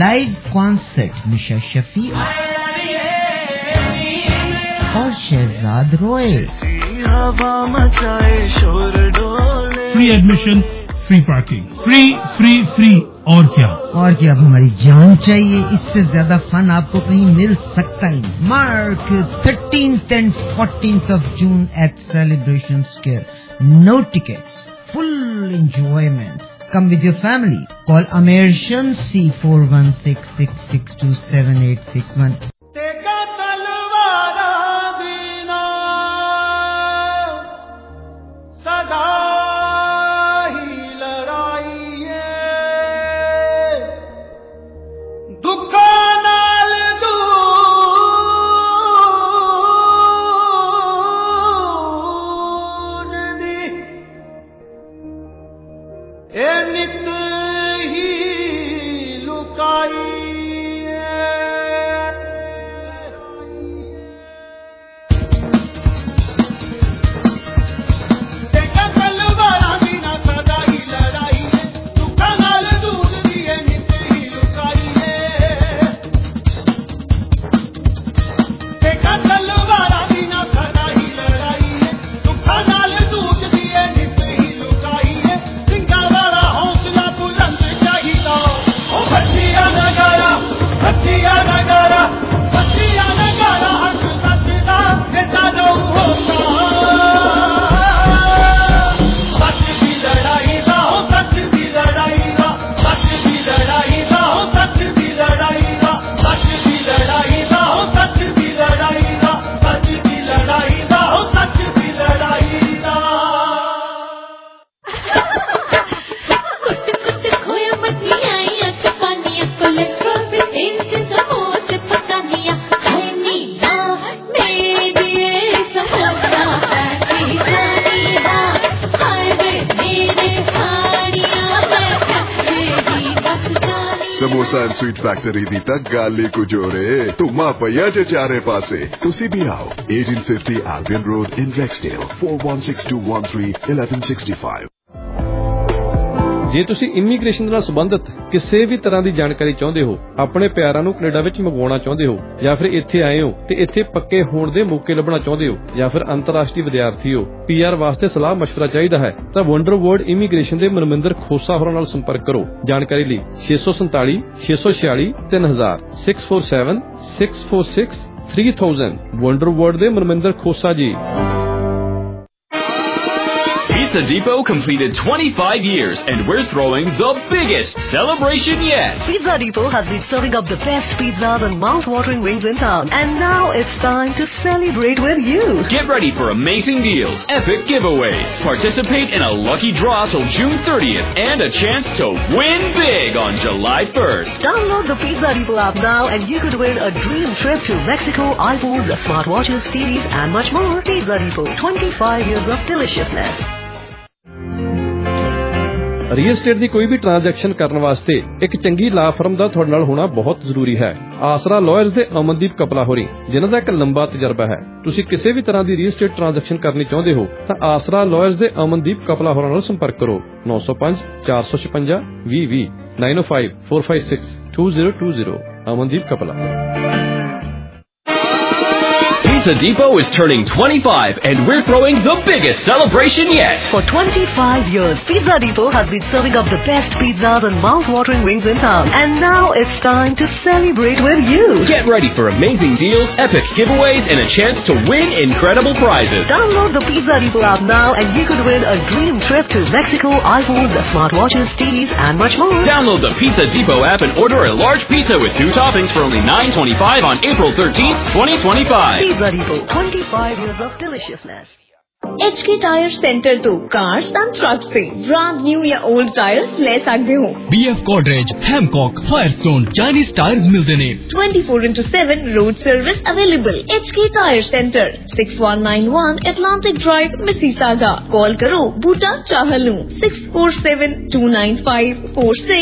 Live concert मिशा शफी और Shahzad Roy. Free admission, free parking, free और क्या अब हमारी जान चाहिए। इससे ज्यादा फन आपको कहीं मिल सकता ही नहीं। March 13th and 14th of June at Celebration Square. No tickets, full enjoyment. Come with your family. Call Amer Shamsi 4166627861. Samosa and Sweet Factory ਦੀ ਤਾਂ ਗੱਲ ਹੀ ਕੁਝ ਹੋ ਰਹੇ ਧੁੰਮਾ ਪਈਆ ਜੇ ਚਾਰੇ ਪਾਸੇ ਤੁਸੀਂ ਵੀ ਆਓ 1850 Albion Road in Rexdale 4162131165। ਜੇ ਤੁਸੀਂ ਇਮੀਗ੍ਰੇਸ਼ਨ ਨਾਲ ਸੰਬੰਧਿਤ ਕਿਸੇ ਵੀ ਤਰ੍ਹਾਂ ਦੀ ਜਾਣਕਾਰੀ ਚਾਹੁੰਦੇ ਹੋ, ਆਪਣੇ ਪਿਆਰਾਂ ਨੂੰ ਕੈਨੇਡਾ ਵਿੱਚ ਮੰਗਵਾਉਣਾ ਚਾਹੁੰਦੇ ਹੋ, ਜਾਂ ਫਿਰ ਇੱਥੇ ਆਏ ਹੋ ਤੇ ਇੱਥੇ ਪੱਕੇ ਹੋਣ ਦੇ ਮੌਕੇ ਲੱਭਣਾ ਚਾਹੁੰਦੇ ਹੋ, ਜਾਂ ਫਿਰ ਅੰਤਰਰਾਸ਼ਟਰੀ ਵਿਦਿਆਰਥੀ ਹੋ, PR ਵਾਸਤੇ ਸਲਾਹ ਮਸ਼ਵਰਾ ਚਾਹੀਦਾ ਹੈ ਤਾਂ ਵੰਡਰ ਵਰਲਡ ਇਮੀਗ੍ਰੇਸ਼ਨ ਦੇ ਮਨਮਿੰਦਰ ਖੋਸਾ ਹੋਰਾਂ ਨਾਲ ਸੰਪਰਕ ਕਰੋ। ਜਾਣਕਾਰੀ ਲਈ 647 646 3000 647 646 3000 ਵੰਡਰ ਵਰਲਡ ਦੇ ਮਨਮਿੰਦਰ ਖੋਸਾ ਜੀ। Pizza Depot completed 25 years and we're throwing the biggest celebration yet. Pizza Depot has been serving up the best pizzas and mouth-watering wings in town. And now it's time to celebrate with you. Get ready for amazing deals, epic giveaways. Participate in a lucky draw till June 30th and a chance to win big on July 1st. Download the Pizza Depot app now and you could win a dream trip to Mexico, iPhones, smartwatches, TVs and much more. Pizza Depot, 25 years of deliciousness. Real estate ਦੀ ਕੋਈ ਵੀ transaction ਕਰਨ ਵਾਸਤੇ ਇੱਕ ਚੰਗੀ ਲਾ firm ਦਾ ਤੁਹਾਡੇ ਨਾਲ ਹੋਣਾ ਬਹੁਤ ਜ਼ਰੂਰੀ ਹੈ। ਆਸਰਾ ਲਾਇਰਸ ਦੇ ਅਮਨਦੀਪ ਕਪਲਾ ਹੋਰੀ, ਜਿਨ੍ਹਾਂ ਦਾ ਇੱਕ ਲੰਬਾ ਤਜਰਬਾ ਹੈ। ਤੁਸੀਂ ਕਿਸੇ ਵੀ ਤਰ੍ਹਾਂ ਦੀ ਰੀਅਲ estate ਟ੍ਰਾਂਜੈਕਸ਼ਨ ਕਰਨੀ ਚਾਹੁੰਦੇ ਹੋ ਤਾਂ ਆਸਰਾ ਲਾਇਰਸ ਦੇ ਅਮਨਦੀਪ ਕਪਲਾ ਹੋਰਾਂ ਨਾਲ ਸੰਪਰਕ ਕਰੋ। 905 456 2020 905 456 2020 Amandeep Kapla. Pizza Depot is turning 25 and we're throwing the biggest celebration yet. For 25 years, Pizza Depot has been serving up the best pizzas and mouth-watering wings in town. And now it's time to celebrate with you. Get ready for amazing deals, epic giveaways, and a chance to win incredible prizes. Download the Pizza Depot app now and you could win a dream trip to Mexico, iPhones, smartwatches, TVs, and much more. Download the Pizza Depot app and order a large pizza with 2 toppings for only $9.25 on April 13th, 2025. Pizza Depot, 25 years of deliciousness. HK tyre centre तो cars and truck से brand new या old tyres ले सकते हो। BF Godrej, Hancock, Firestone, Chinese tyres मिलते ने। 24/7 road service available. HK tyre centre 6191 Atlantic Drive, Mississauga। Call करो Boota Chahal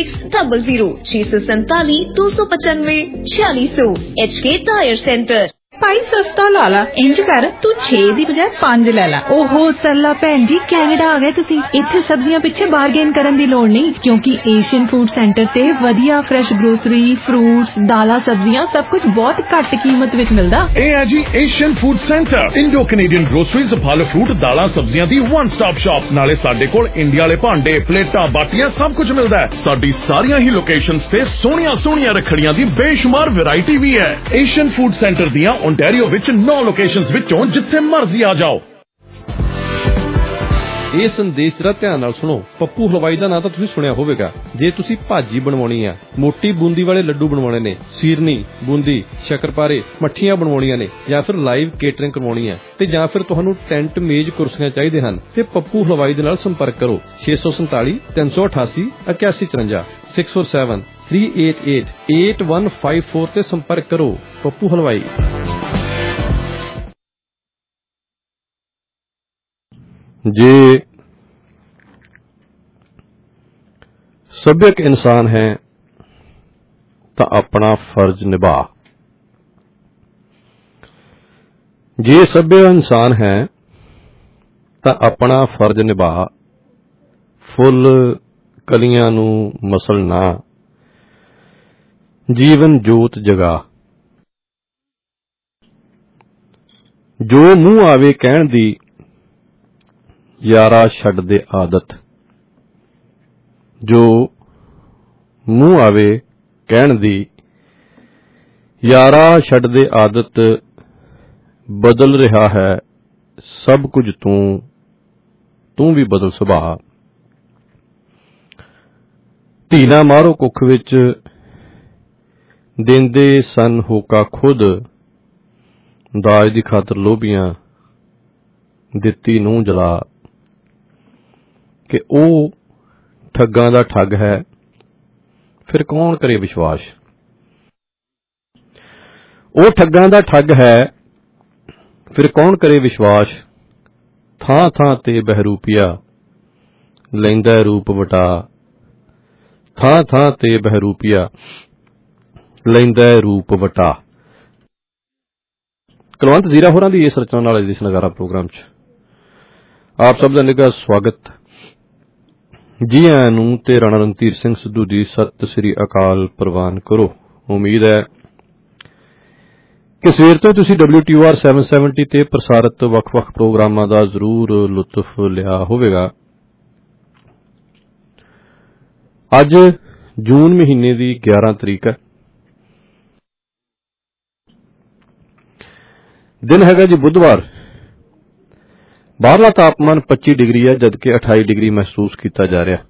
647-295-4600 647-295-4600। HK tyre centre. ਭਾਈ ਸਸਤਾ ਲਾ ਲਾ। ਇੰਜ ਕਰ ਤੂੰ 6 ਦੀ ਬਜਾਏ 5 ਲੈ ਲਾ। ਓਹੋ ਸਰਲਾ ਭੈਣ ਜੀ, ਕੈਨੇਡਾ ਆ ਗਏ ਤੁਸੀਂ। ਇੱਥੇ ਸਬਜ਼ੀਆਂ ਪਿੱਛੇ ਬਾਰਗੇਨ ਕਰਨ ਦੀ ਲੋੜ ਨਹੀਂ, ਕਿਉਂਕਿ ਏਸ਼ੀਅਨ ਫੂਡ ਸੈਂਟਰ ਤੇ ਵਧੀਆ ਫਰੈਸ਼ ਗਰੋਸਰੀ, ਫਰੂਟਸ, ਦਾਲਾਂ, ਸਬਜ਼ੀਆਂ ਸਭ ਕੁਝ ਬਹੁਤ ਘੱਟ ਕੀਮਤ ਵਿੱਚ ਮਿਲਦਾ। ਇਹ ਹੈ ਜੀ Asian food centre, Indo Canadian groceries, ਫਲ ਫਰੂਟ, ਦਾਲਾਂ, ਸਬਜ਼ੀਆਂ ਦੀ ਵਨ ਸਟਾਪ ਸ਼ਾਪ। ਨਾਲੇ ਸਾਡੇ ਕੋਲ ਇੰਡੀਆ ਵਾਲੇ ਭਾਂਡੇ, ਪਲੇਟਾਂ, ਬਾਟੀਆਂ ਸਭ ਕੁਝ ਮਿਲਦਾ ਹੈ। ਸਾਡੀ ਸਾਰੀਆਂ ਹੀ ਲੋਕੇਸ਼ਨਸ ਤੇ ਸੋਹਣੀਆਂ ਰੱਖੜੀਆਂ ਦੀ ਬੇਸ਼ੁਮਾਰ ਵੈਰਾਈਟੀ ਵੀ ਹੈ। ਏਸ਼ੀਅਨ ਫੂਡ ਸੈਂਟਰ ਦੀਆਂ ਓਨਟਾਰੀਓ ਵਿੱਚ 9 ਲੋਕੇਸ਼ਨਸ ਵਿੱਚੋਂ ਜਿੱਥੇ ਮਰਜ਼ੀ ਆ ਜਾਓ। ਇਹ ਸੰਦੇਸ਼ ਜਰਾ ਧਿਆਨ ਨਾਲ ਸੁਣੋ। ਪੱਪੂ ਹਲਵਾਈ ਦਾ ਨਾਂ ਤਾਂ ਤੁਸੀਂ ਸੁਣਿਆ ਹੋਵੇਗਾ। ਜੇ ਤੁਸੀਂ ਭਾਜੀ ਬਣਵਾਉਣੀ ਆ, ਮੋਟੀ ਬੂੰਦੀ ਵਾਲੇ ਲੱਡੂ ਬਣਵਾਉਣੇ ਨੇ, ਸੀਰਨੀ, ਬੂੰਦੀ, ਸ਼ੱਕਰਪਾਰੇ, ਮੱਠੀਆਂ ਬਣਵਾਉਣੀਆਂ ਨੇ, ਜਾਂ ਫਿਰ ਲਾਈਵ ਕੇਟਰਿੰਗ ਕਰਵਾਉਣੀ ਹੈ, ਤੇ ਜਾਂ ਫਿਰ ਤੁਹਾਨੂੰ ਟੈਂਟ, ਮੇਜ਼, ਕੁਰਸੀਆਂ ਚਾਹੀਦੇ ਹਨ, ਤੇ ਪੱਪੂ ਹਲਵਾਈ ਦੇ ਨਾਲ ਸੰਪਰਕ ਕਰੋ। 647 388 8154 647 388 8154 ਤੇ ਸੰਪਰਕ ਕਰੋ। ਪੱਪੂ ਹਲਵਾਈ। ਜੇ ਸਭ्यक इंसान है तो अपना फर्ज निभा। जे सभ्य इंसान है तो अपना फर्ज निभा। फुल कलियां नू मसलना, जीवन जोत जगा। जो मूंह आवे कहण दी, यारा छड्ड दे आदत। जो मूंह आवे कहण दी, यारा छड्ड दे आदत। बदल रहा है सब कुछ तू भी बदल सुभाअ। धी ना मारो कुख विच, देंदे सन होका खुद। दाज दी खातर लोभियां, दित्ती नूं जला। कि ओ ठग्गां दा ठग है, फिर कौन करे विश्वास। ओ ठग्गां दा ठग है, फिर कौन करे विश्वास। थां थां ते बहरूपिया, लैंदा रूप वटा। थां थां ते बहरूपिया, लैंदा रूप वटा। कुलवंत जीरा होरां दी इस रचना नाल इस नगारा प्रोग्राम च आप सब दा निੱਘਾ स्वागत। जी आयां नूं ते राणा रणधीर सिंह सिद्धू दी सत श्री अकाल प्रवान करो। उम्मीद है कि सवेर तो तुसीं WTOR 770 ते प्रसारित ਵੱਖ-ਵੱਖ प्रोग्रामां दा जरूर लुत्फ लिया होवेगा। अज जून महीने दी 11 तरीक है। दिन हैगा जी बुधवार। बाहरला तापमान 25 डिग्री है, जबकि 28 डिग्री महसूस किया जा रहा।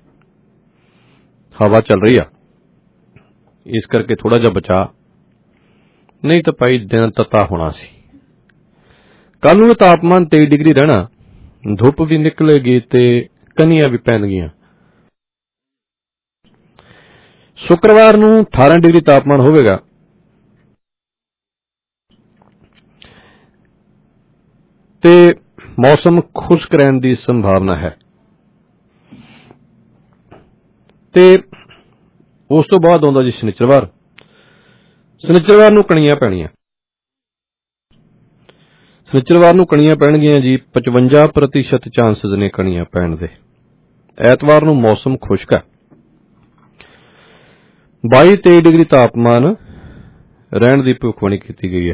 हवा चल रही है, इस करके थोड़ा जा बचा, नहीं तो भाई दिन तता होना सी। कल नूं तापमान 23 डिग्री रहना, धुप भी निकलेगी ते कनियां भी पैणगियां। शुक्रवार नूं 18 डिग्री तापमान होवेगा। ते मौसम खुश्क रहने की संभावना है। ते उस तो बाद आउंदा जी शनिचरवार। शनिचरवार नूं कणियां पैणियां। शनिचरवार नूं कणियां पैणगियां जी। 55% चांसेस ने कणियां पैण दे। ऐतवार नूं मौसम खुश्क है। 22-23 डिग्री तापमान रहने की भविष्यवाणी की गई है।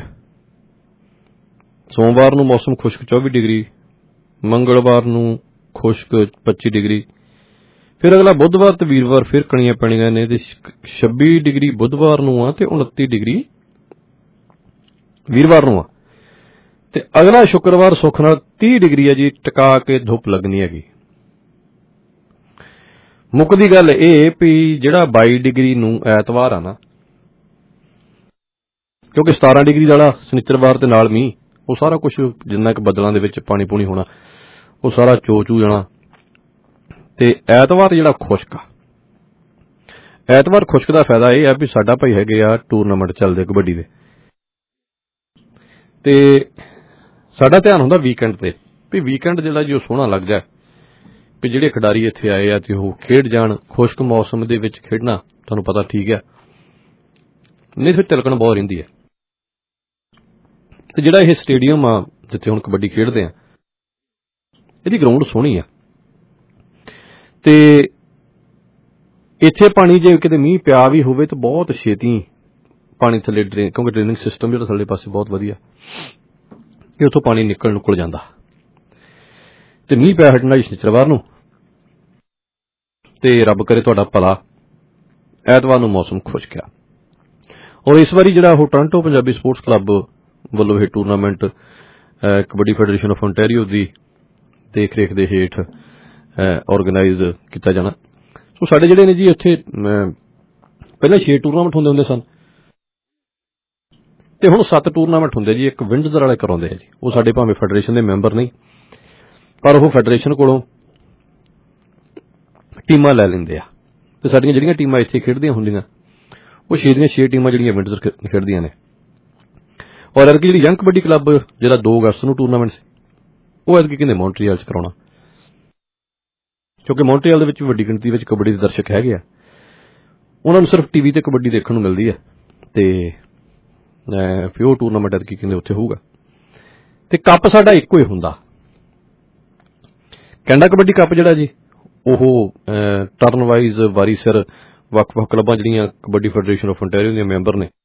सोमवार नूं मौसम खुश्क 24 डिग्री, मंगलवार नूं खुश्क 25 डिग्री, फिर अगला बुधवार ते वीरवार फिर कणियां पैणियां ने ते 26 डिग्री बुधवार नूं आ ते 29 डिग्री वीरवार नूं आ ते अगला शुक्रवार सुख नाल 30 डिग्री है जी, टका के धुप लगनी हैगी। मुकदी गल इह भी जिहड़ा 22 डिग्री नूं ऐतवार आ ना, क्योंकि 17 डिग्री वाला शनिचरवार ते नाल मींह, वो सारा कुछ जिन्ना क बदलों दे विच पानी पूनी होना, वो सारा चो चू जाना। ते ऐतवार जिहड़ा खुश्क आ, ऐतवार खुश्क दा फायदा यह है भी साडा भाई हैगे आ टूरनामेंट चलदे कबड्डी दे, ते साडा ध्यान हुंदा वीकेंड ते भी वीकेंड जिहड़ा जो सोहना लग जाए भी जिहड़े खिडारी इत्थे आए आ ते ओह खेड जाण। खुश्क मौसम दे विच खेडना तुहानूं पता ठीक है, नहीं फिर तिलकण बहुत रहिंदी है। ਤੇ ਜਿਹੜਾ ਇਹ ਸਟੇਡੀਅਮ ਆ ਜਿੱਥੇ ਹੁਣ ਕਬੱਡੀ ਖੇਡਦੇ ਆ, ਇਹਦੀ ਗਰਾਊਂਡ ਸੋਹਣੀ ਆ ਤੇ ਇੱਥੇ ਪਾਣੀ ਜੇ ਕਿਤੇ ਮੀਂਹ ਪਿਆ ਵੀ ਹੋਵੇ ਤਾਂ ਬਹੁਤ ਛੇਤੀ ਪਾਣੀ ਥੱਲੇ ਕਿਉਂਕਿ ਡਰੇਨਿੰਗ ਸਿਸਟਮ ਜਿਹੜਾ ਥੱਲੇ ਪਾਸੇ ਬਹੁਤ ਵਧੀਆ ਕਿ ਉੱਥੋਂ ਪਾਣੀ ਨਿਕਲ ਜਾਂਦਾ ਤੇ ਮੀਂਹ ਪਿਆ ਹਟਣਾ ਸ਼ਨੀਚਰਵਾਰ ਨੂੰ ਤੇ ਰੱਬ ਕਰੇ ਤੁਹਾਡਾ ਭਲਾ। ਐਤਵਾਰ ਨੂੰ ਮੌਸਮ ਖੁਸ਼ਕ ਆ ਔਰ ਇਸ ਵਾਰੀ ਜਿਹੜਾ ਉਹ ਟੋਰਾਂਟੋ ਪੰਜਾਬੀ ਸਪੋਰਟਸ ਕਲੱਬ ਵੱਲੋਂ ਇਹ tournament kabaddi federation of Ontario ਦੀ ਦੇਖ ਰੇਖ ਦੇ ਹੇਠ ਆਰਗੇਨਾਈਜ਼ ਕੀਤਾ ਜਾਣਾ। ਸੋ ਸਾਡੇ ਜਿਹੜੇ ਨੇ ਜੀ ਉੱਥੇ ਪਹਿਲਾਂ 6 ਟੂਰਨਾਮੈਂਟ ਹੁੰਦੇ ਸਨ ਤੇ ਹੁਣ 7 ਟੂਰਨਾਮੈਂਟ ਹੁੰਦੇ ਜੀ। ਇੱਕ ਵਿੰਡਜ਼ਰ ਵਾਲੇ ਕਰਾਉਂਦੇ ਆ ਜੀ, ਉਹ ਸਾਡੇ ਭਾਵੇਂ ਫੈਡਰੇਸ਼ਨ ਦੇ ਮੈਂਬਰ ਨਹੀਂ ਪਰ ਉਹ ਫੈਡਰੇਸ਼ਨ ਕੋਲੋਂ ਟੀਮਾਂ ਲੈ ਲੈਂਦੇ ਆ ਤੇ ਸਾਡੀਆਂ ਜਿਹੜੀਆਂ ਟੀਮਾਂ ਇੱਥੇ ਖੇਡਦੀਆਂ ਹੁੰਦੀਆਂ ਉਹ 6 ਦੀਆਂ 6 ਟੀਮਾਂ ਜਿਹੜੀਆਂ ਵਿੰਡਜ਼ਰ ਖੇਡਦੀਆਂ ਨੇ। ਔਰ ਐਤਕੀ ਜਿਹੜੀ ਯੰਗ ਕਬੱਡੀ ਕਲੱਬ ਜਿਹੜਾ 2 ਅਗਸਤ ਨੂੰ ਟੂਰਨਾਮੈਂਟ ਸੀ ਉਹ ਐਤਕੀ ਕਹਿੰਦੇ ਮੌਂਟਰੀਅਲ 'ਚ ਕਰਾਉਣਾ ਕਿਉਂਕਿ ਮੌਂਟਰੀਅਲ ਦੇ ਵਿੱਚ ਵੱਡੀ ਗਿਣਤੀ ਵਿੱਚ ਕਬੱਡੀ ਦੇ ਦਰਸ਼ਕ ਹੈਗੇ ਆ, ਉਹਨਾਂ ਨੂੰ ਸਿਰਫ ਟੀਵੀ ਤੇ ਕਬੱਡੀ ਦੇਖਣ ਨੂੰ ਮਿਲਦੀ ਹੈ ਤੇ ਫਿਰ ਉਹ ਟੂਰਨਾਮੈਂਟ ਐਤਕੀ ਕਹਿੰਦੇ ਉੱਥੇ ਹੋਊਗਾ ਤੇ ਕੱਪ ਸਾਡਾ ਇੱਕੋ ਹੀ ਹੁੰਦਾ। ਕੈਨੇਡਾ ਕਬੱਡੀ ਕੱਪ ਜਿਹੜਾ ਜੀ ਉਹ ਟਰਨ ਵਾਈਜ਼ ਵਾਰੀ ਸਿਰ ਵੱਖ-ਵੱਖ ਕਲੱਬਾਂ ਜਿਹੜੀਆਂ ਕਬੱਡੀ ਫੈਡਰੇਸ਼ਨ ਆਫ ਓਨਟਾਰੀਓ ਦੀਆਂ ਮੈਂਬਰ ਨੇ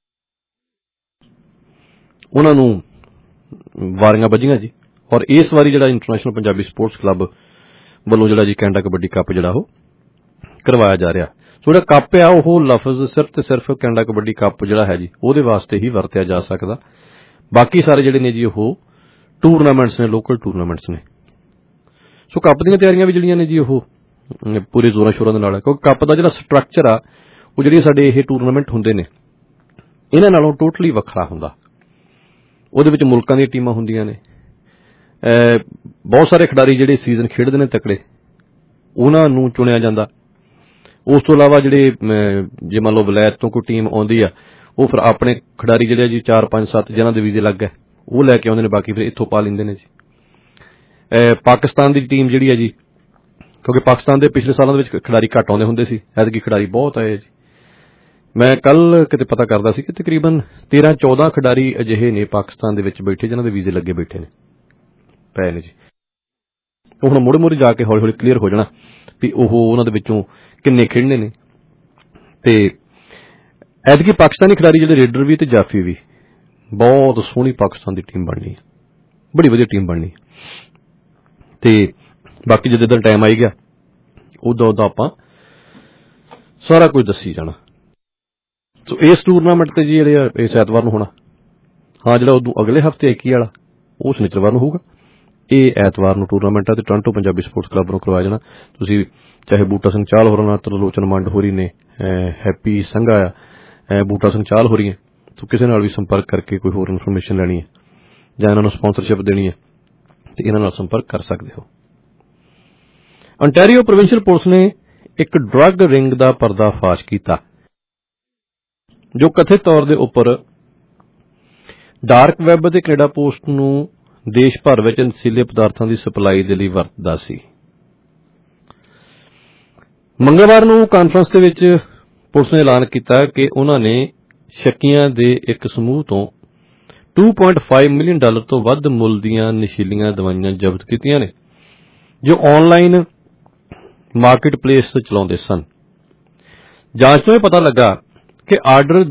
ਉਹਨਾਂ ਨੂੰ ਵਾਰੀਆਂ ਵੱਜੀਆਂ ਜੀ। ਔਰ ਇਸ ਵਾਰੀ ਜਿਹੜਾ ਇੰਟਰਨੈਸ਼ਨਲ ਪੰਜਾਬੀ ਸਪੋਰਟਸ ਕਲੱਬ ਵੱਲੋਂ ਜਿਹੜਾ ਜੀ ਕੈਨੇਡਾ ਕਬੱਡੀ ਕੱਪ ਜਿਹੜਾ ਉਹ ਕਰਵਾਇਆ ਜਾ ਰਿਹਾ। ਸੋ ਜਿਹੜਾ ਕੱਪ ਆ ਉਹ ਲਫ਼ਜ਼ ਸਿਰਫ ਤੇ ਸਿਰਫ ਕੈਨੇਡਾ ਕਬੱਡੀ ਕੱਪ ਜਿਹੜਾ ਹੈ ਜੀ ਉਹਦੇ ਵਾਸਤੇ ਹੀ ਵਰਤਿਆ ਜਾ ਸਕਦਾ। ਬਾਕੀ ਸਾਰੇ ਜਿਹੜੇ ਨੇ ਜੀ ਉਹ ਟੂਰਨਾਮੈਂਟਸ ਨੇ, ਲੋਕਲ ਟੂਰਨਾਮੈਂਟਸ ਨੇ। ਸੋ ਕੱਪ ਦੀਆਂ ਤਿਆਰੀਆਂ ਵੀ ਜਿਹੜੀਆਂ ਨੇ ਜੀ ਉਹ ਪੂਰੇ ਜ਼ੋਰਾਂ ਸ਼ੋਰਾਂ ਦੇ ਨਾਲ ਹੈ ਕਿਉਂਕਿ ਕੱਪ ਦਾ ਜਿਹੜਾ ਸਟਰਕਚਰ ਆ ਉਹ ਜਿਹੜੇ ਸਾਡੇ ਇਹ ਟੂਰਨਾਮੈਂਟ ਹੁੰਦੇ ਨੇ ਇਹਨਾਂ ਨਾਲੋਂ ਟੋਟਲੀ ਵੱਖਰਾ ਹੁੰਦਾ। ਉਹਦੇ ਵਿੱਚ ਮੁਲਕਾਂ ਦੀਆਂ ਟੀਮਾਂ ਹੁੰਦੀਆਂ ਨੇ, ਬਹੁਤ ਸਾਰੇ ਖਿਡਾਰੀ ਜਿਹੜੇ ਸੀਜ਼ਨ ਖੇਡਦੇ ਨੇ ਤਕੜੇ ਉਹਨਾਂ ਨੂੰ ਚੁਣਿਆ ਜਾਂਦਾ। ਉਸ ਤੋਂ ਇਲਾਵਾ ਜਿਹੜੇ ਜੇ ਮੰਨ ਲਓ ਵਲਾਇਤ ਤੋਂ ਕੋਈ ਟੀਮ ਆਉਂਦੀ ਆ ਉਹ ਫਿਰ ਆਪਣੇ ਖਿਡਾਰੀ ਜਿਹੜੇ ਜੀ 4 5 7 ਜਿਹਨਾਂ ਦੇ ਵੀਜ਼ੇ ਲੱਗ ਗਏ ਉਹ ਲੈ ਕੇ ਆਉਂਦੇ ਨੇ, ਬਾਕੀ ਫਿਰ ਇੱਥੋਂ ਪਾ ਲੈਂਦੇ ਨੇ ਜੀ। ਪਾਕਿਸਤਾਨ ਦੀ ਟੀਮ ਜਿਹੜੀ ਹੈ ਜੀ ਕਿਉਂਕਿ ਪਾਕਿਸਤਾਨ ਦੇ ਪਿਛਲੇ ਸਾਲਾਂ ਦੇ ਵਿੱਚ ਖਿਡਾਰੀ ਘੱਟ ਆਉਂਦੇ ਹੁੰਦੇ ਸੀ, ਐਤਕੀ ਖਿਡਾਰੀ ਬਹੁਤ ਆਏ ਜੀ। ਮੈਂ ਕੱਲ ਕਿਤੇ ਪਤਾ ਕਰਦਾ ਸੀ ਕਿ ਤਕਰੀਬਨ 13-14 ਖਿਡਾਰੀ ਅਜਿਹੇ ਨੇ ਪਾਕਿਸਤਾਨ ਦੇ ਵਿੱਚ ਬੈਠੇ ਜਿਹਨਾਂ ਦੇ ਵੀਜ਼ੇ ਲੱਗੇ ਬੈਠੇ ਨੇ ਪਏ ਨੇ ਜੀ। ਉਹ ਹੁਣ ਮੁੜ ਜਾ ਕੇ ਹੌਲੀ ਹੌਲੀ ਕਲੀਅਰ ਹੋ ਜਾਣਾ ਵੀ ਉਹ ਉਹਨਾਂ ਦੇ ਵਿੱਚੋਂ ਕਿੰਨੇ ਖੇਡਣੇ ਨੇ। ਤੇ ਐਤਕੀ ਪਾਕਿਸਤਾਨੀ ਖਿਡਾਰੀ ਜਿਹੜੇ ਰੇਡਰ ਵੀ ਤੇ ਜਾਫੀ ਵੀ ਬਹੁਤ ਸੋਹਣੀ ਪਾਕਿਸਤਾਨ ਦੀ ਟੀਮ ਬਣਨੀ ਹੈ, ਬੜੀ ਵਧੀਆ ਟੀਮ ਬਣਨੀ ਹੈ। ਤੇ ਬਾਕੀ ਜਦੋਂ ਟਾਈਮ ਆਈ ਗਿਆ ਉਦੋਂ ਆਪਾਂ ਸਾਰਾ ਕੁਝ ਦੱਸੀ ਜਾਣਾ। ਸੋ ਇਸ ਟੂਰਨਾਮੈਂਟ ਤੇ ਜੀ ਜਿਹੜੇ ਇਸ ਐਤਵਾਰ ਨੂੰ ਹੋਣਾ, ਹਾਂ ਜਿਹੜਾ ਉਦੋਂ ਅਗਲੇ ਹਫ਼ਤੇ 21 ਵਾਲਾ ਉਹ ਸ਼ਨੀਚਰਵਾਰ ਨੂੰ ਹੋਊਗਾ। ਇਹ ਐਤਵਾਰ ਨੂੰ ਟੂਰਨਾਮੈਂਟ ਆ ਤੇ ਟੋਰਾਂਟੋ ਪੰਜਾਬੀ ਸਪੋਰਟਸ ਕਲੱਬ ਨੂੰ ਕਰਵਾਇਆ ਜਾਣਾ। ਤੁਸੀਂ ਚਾਹੇ ਬੂਟਾ ਸਿੰਘ ਚਾਹਲ ਹੋਰਾਂ ਨਾਲ, ਤਰਲੋਚਨ ਮੰਡ ਹੋਰੀ ਨੇ, ਹੈਪੀ ਸੰਘਾ ਆ, ਬੂਟਾ ਸਿੰਘ ਚਾਹਲ ਹੋਰੀ ਹੈ, ਸੋ ਕਿਸੇ ਨਾਲ ਵੀ ਸੰਪਰਕ ਕਰਕੇ ਕੋਈ ਹੋਰ ਇਨਫੋਰਮੇਸ਼ਨ ਲੈਣੀ ਹੈ ਜਾਂ ਇਹਨਾਂ ਨੂੰ ਸਪਾਂਸਰਸ਼ਿਪ ਦੇਣੀ ਹੈ ਤੇ ਇਹਨਾਂ ਨਾਲ ਸੰਪਰਕ ਕਰ ਸਕਦੇ ਹੋ। ਓਨਟਾਰੀਓ ਪ੍ਰੋਵਿੰਸ਼ੀਅਲ ਪੁਲਿਸ ਨੇ ਇੱਕ ਡਰੱਗ ਰਿੰਗ ਦਾ ਪਰਦਾਫਾਸ਼ ਕੀਤਾ ਜੋ ਕਥਿਤ ਤੌਰ ਦੇ ਉੱਪਰ ਡਾਰਕ ਵੈਬ ਅਤੇ ਕੈਨੇਡਾ ਪੋਸਟ ਨੂੰ ਦੇਸ਼ ਭਰ ਵਿੱਚ ਨਸ਼ੀਲੇ ਪਦਾਰਥਾਂ ਦੀ ਸਪਲਾਈ ਦੇ ਲਈ ਵਰਤਦਾ ਸੀ। ਮੰਗਲਵਾਰ ਨੂੰ ਕਾਨਫਰੰਸ ਦੇ ਵਿੱਚ ਪੁਲਿਸ ਨੇ ਐਲਾਨ ਕੀਤਾ ਕਿ ਉਹਨਾਂ ਨੇ ਸ਼ੱਕੀਆਂ ਦੇ ਇੱਕ ਸਮੂਹ ਤੋਂ $2.5 ਮਿਲੀਅਨ ਤੋਂ ਵੱਧ ਮੁੱਲ ਦੀਆਂ ਨਸ਼ੀਲੀਆਂ ਦਵਾਈਆਂ ਜ਼ਬਤ ਕੀਤੀਆਂ ਨੇ ਜੋ ਆਨਲਾਈਨ ਮਾਰਕੀਟ ਪਲੇਸ ਚਲਾਉਂਦੇ ਸਨ। ਜਾਂਚ ਤੋਂ ਇਹ ਪਤਾ ਲੱਗਾ ਕਿ ਆਰਡਰ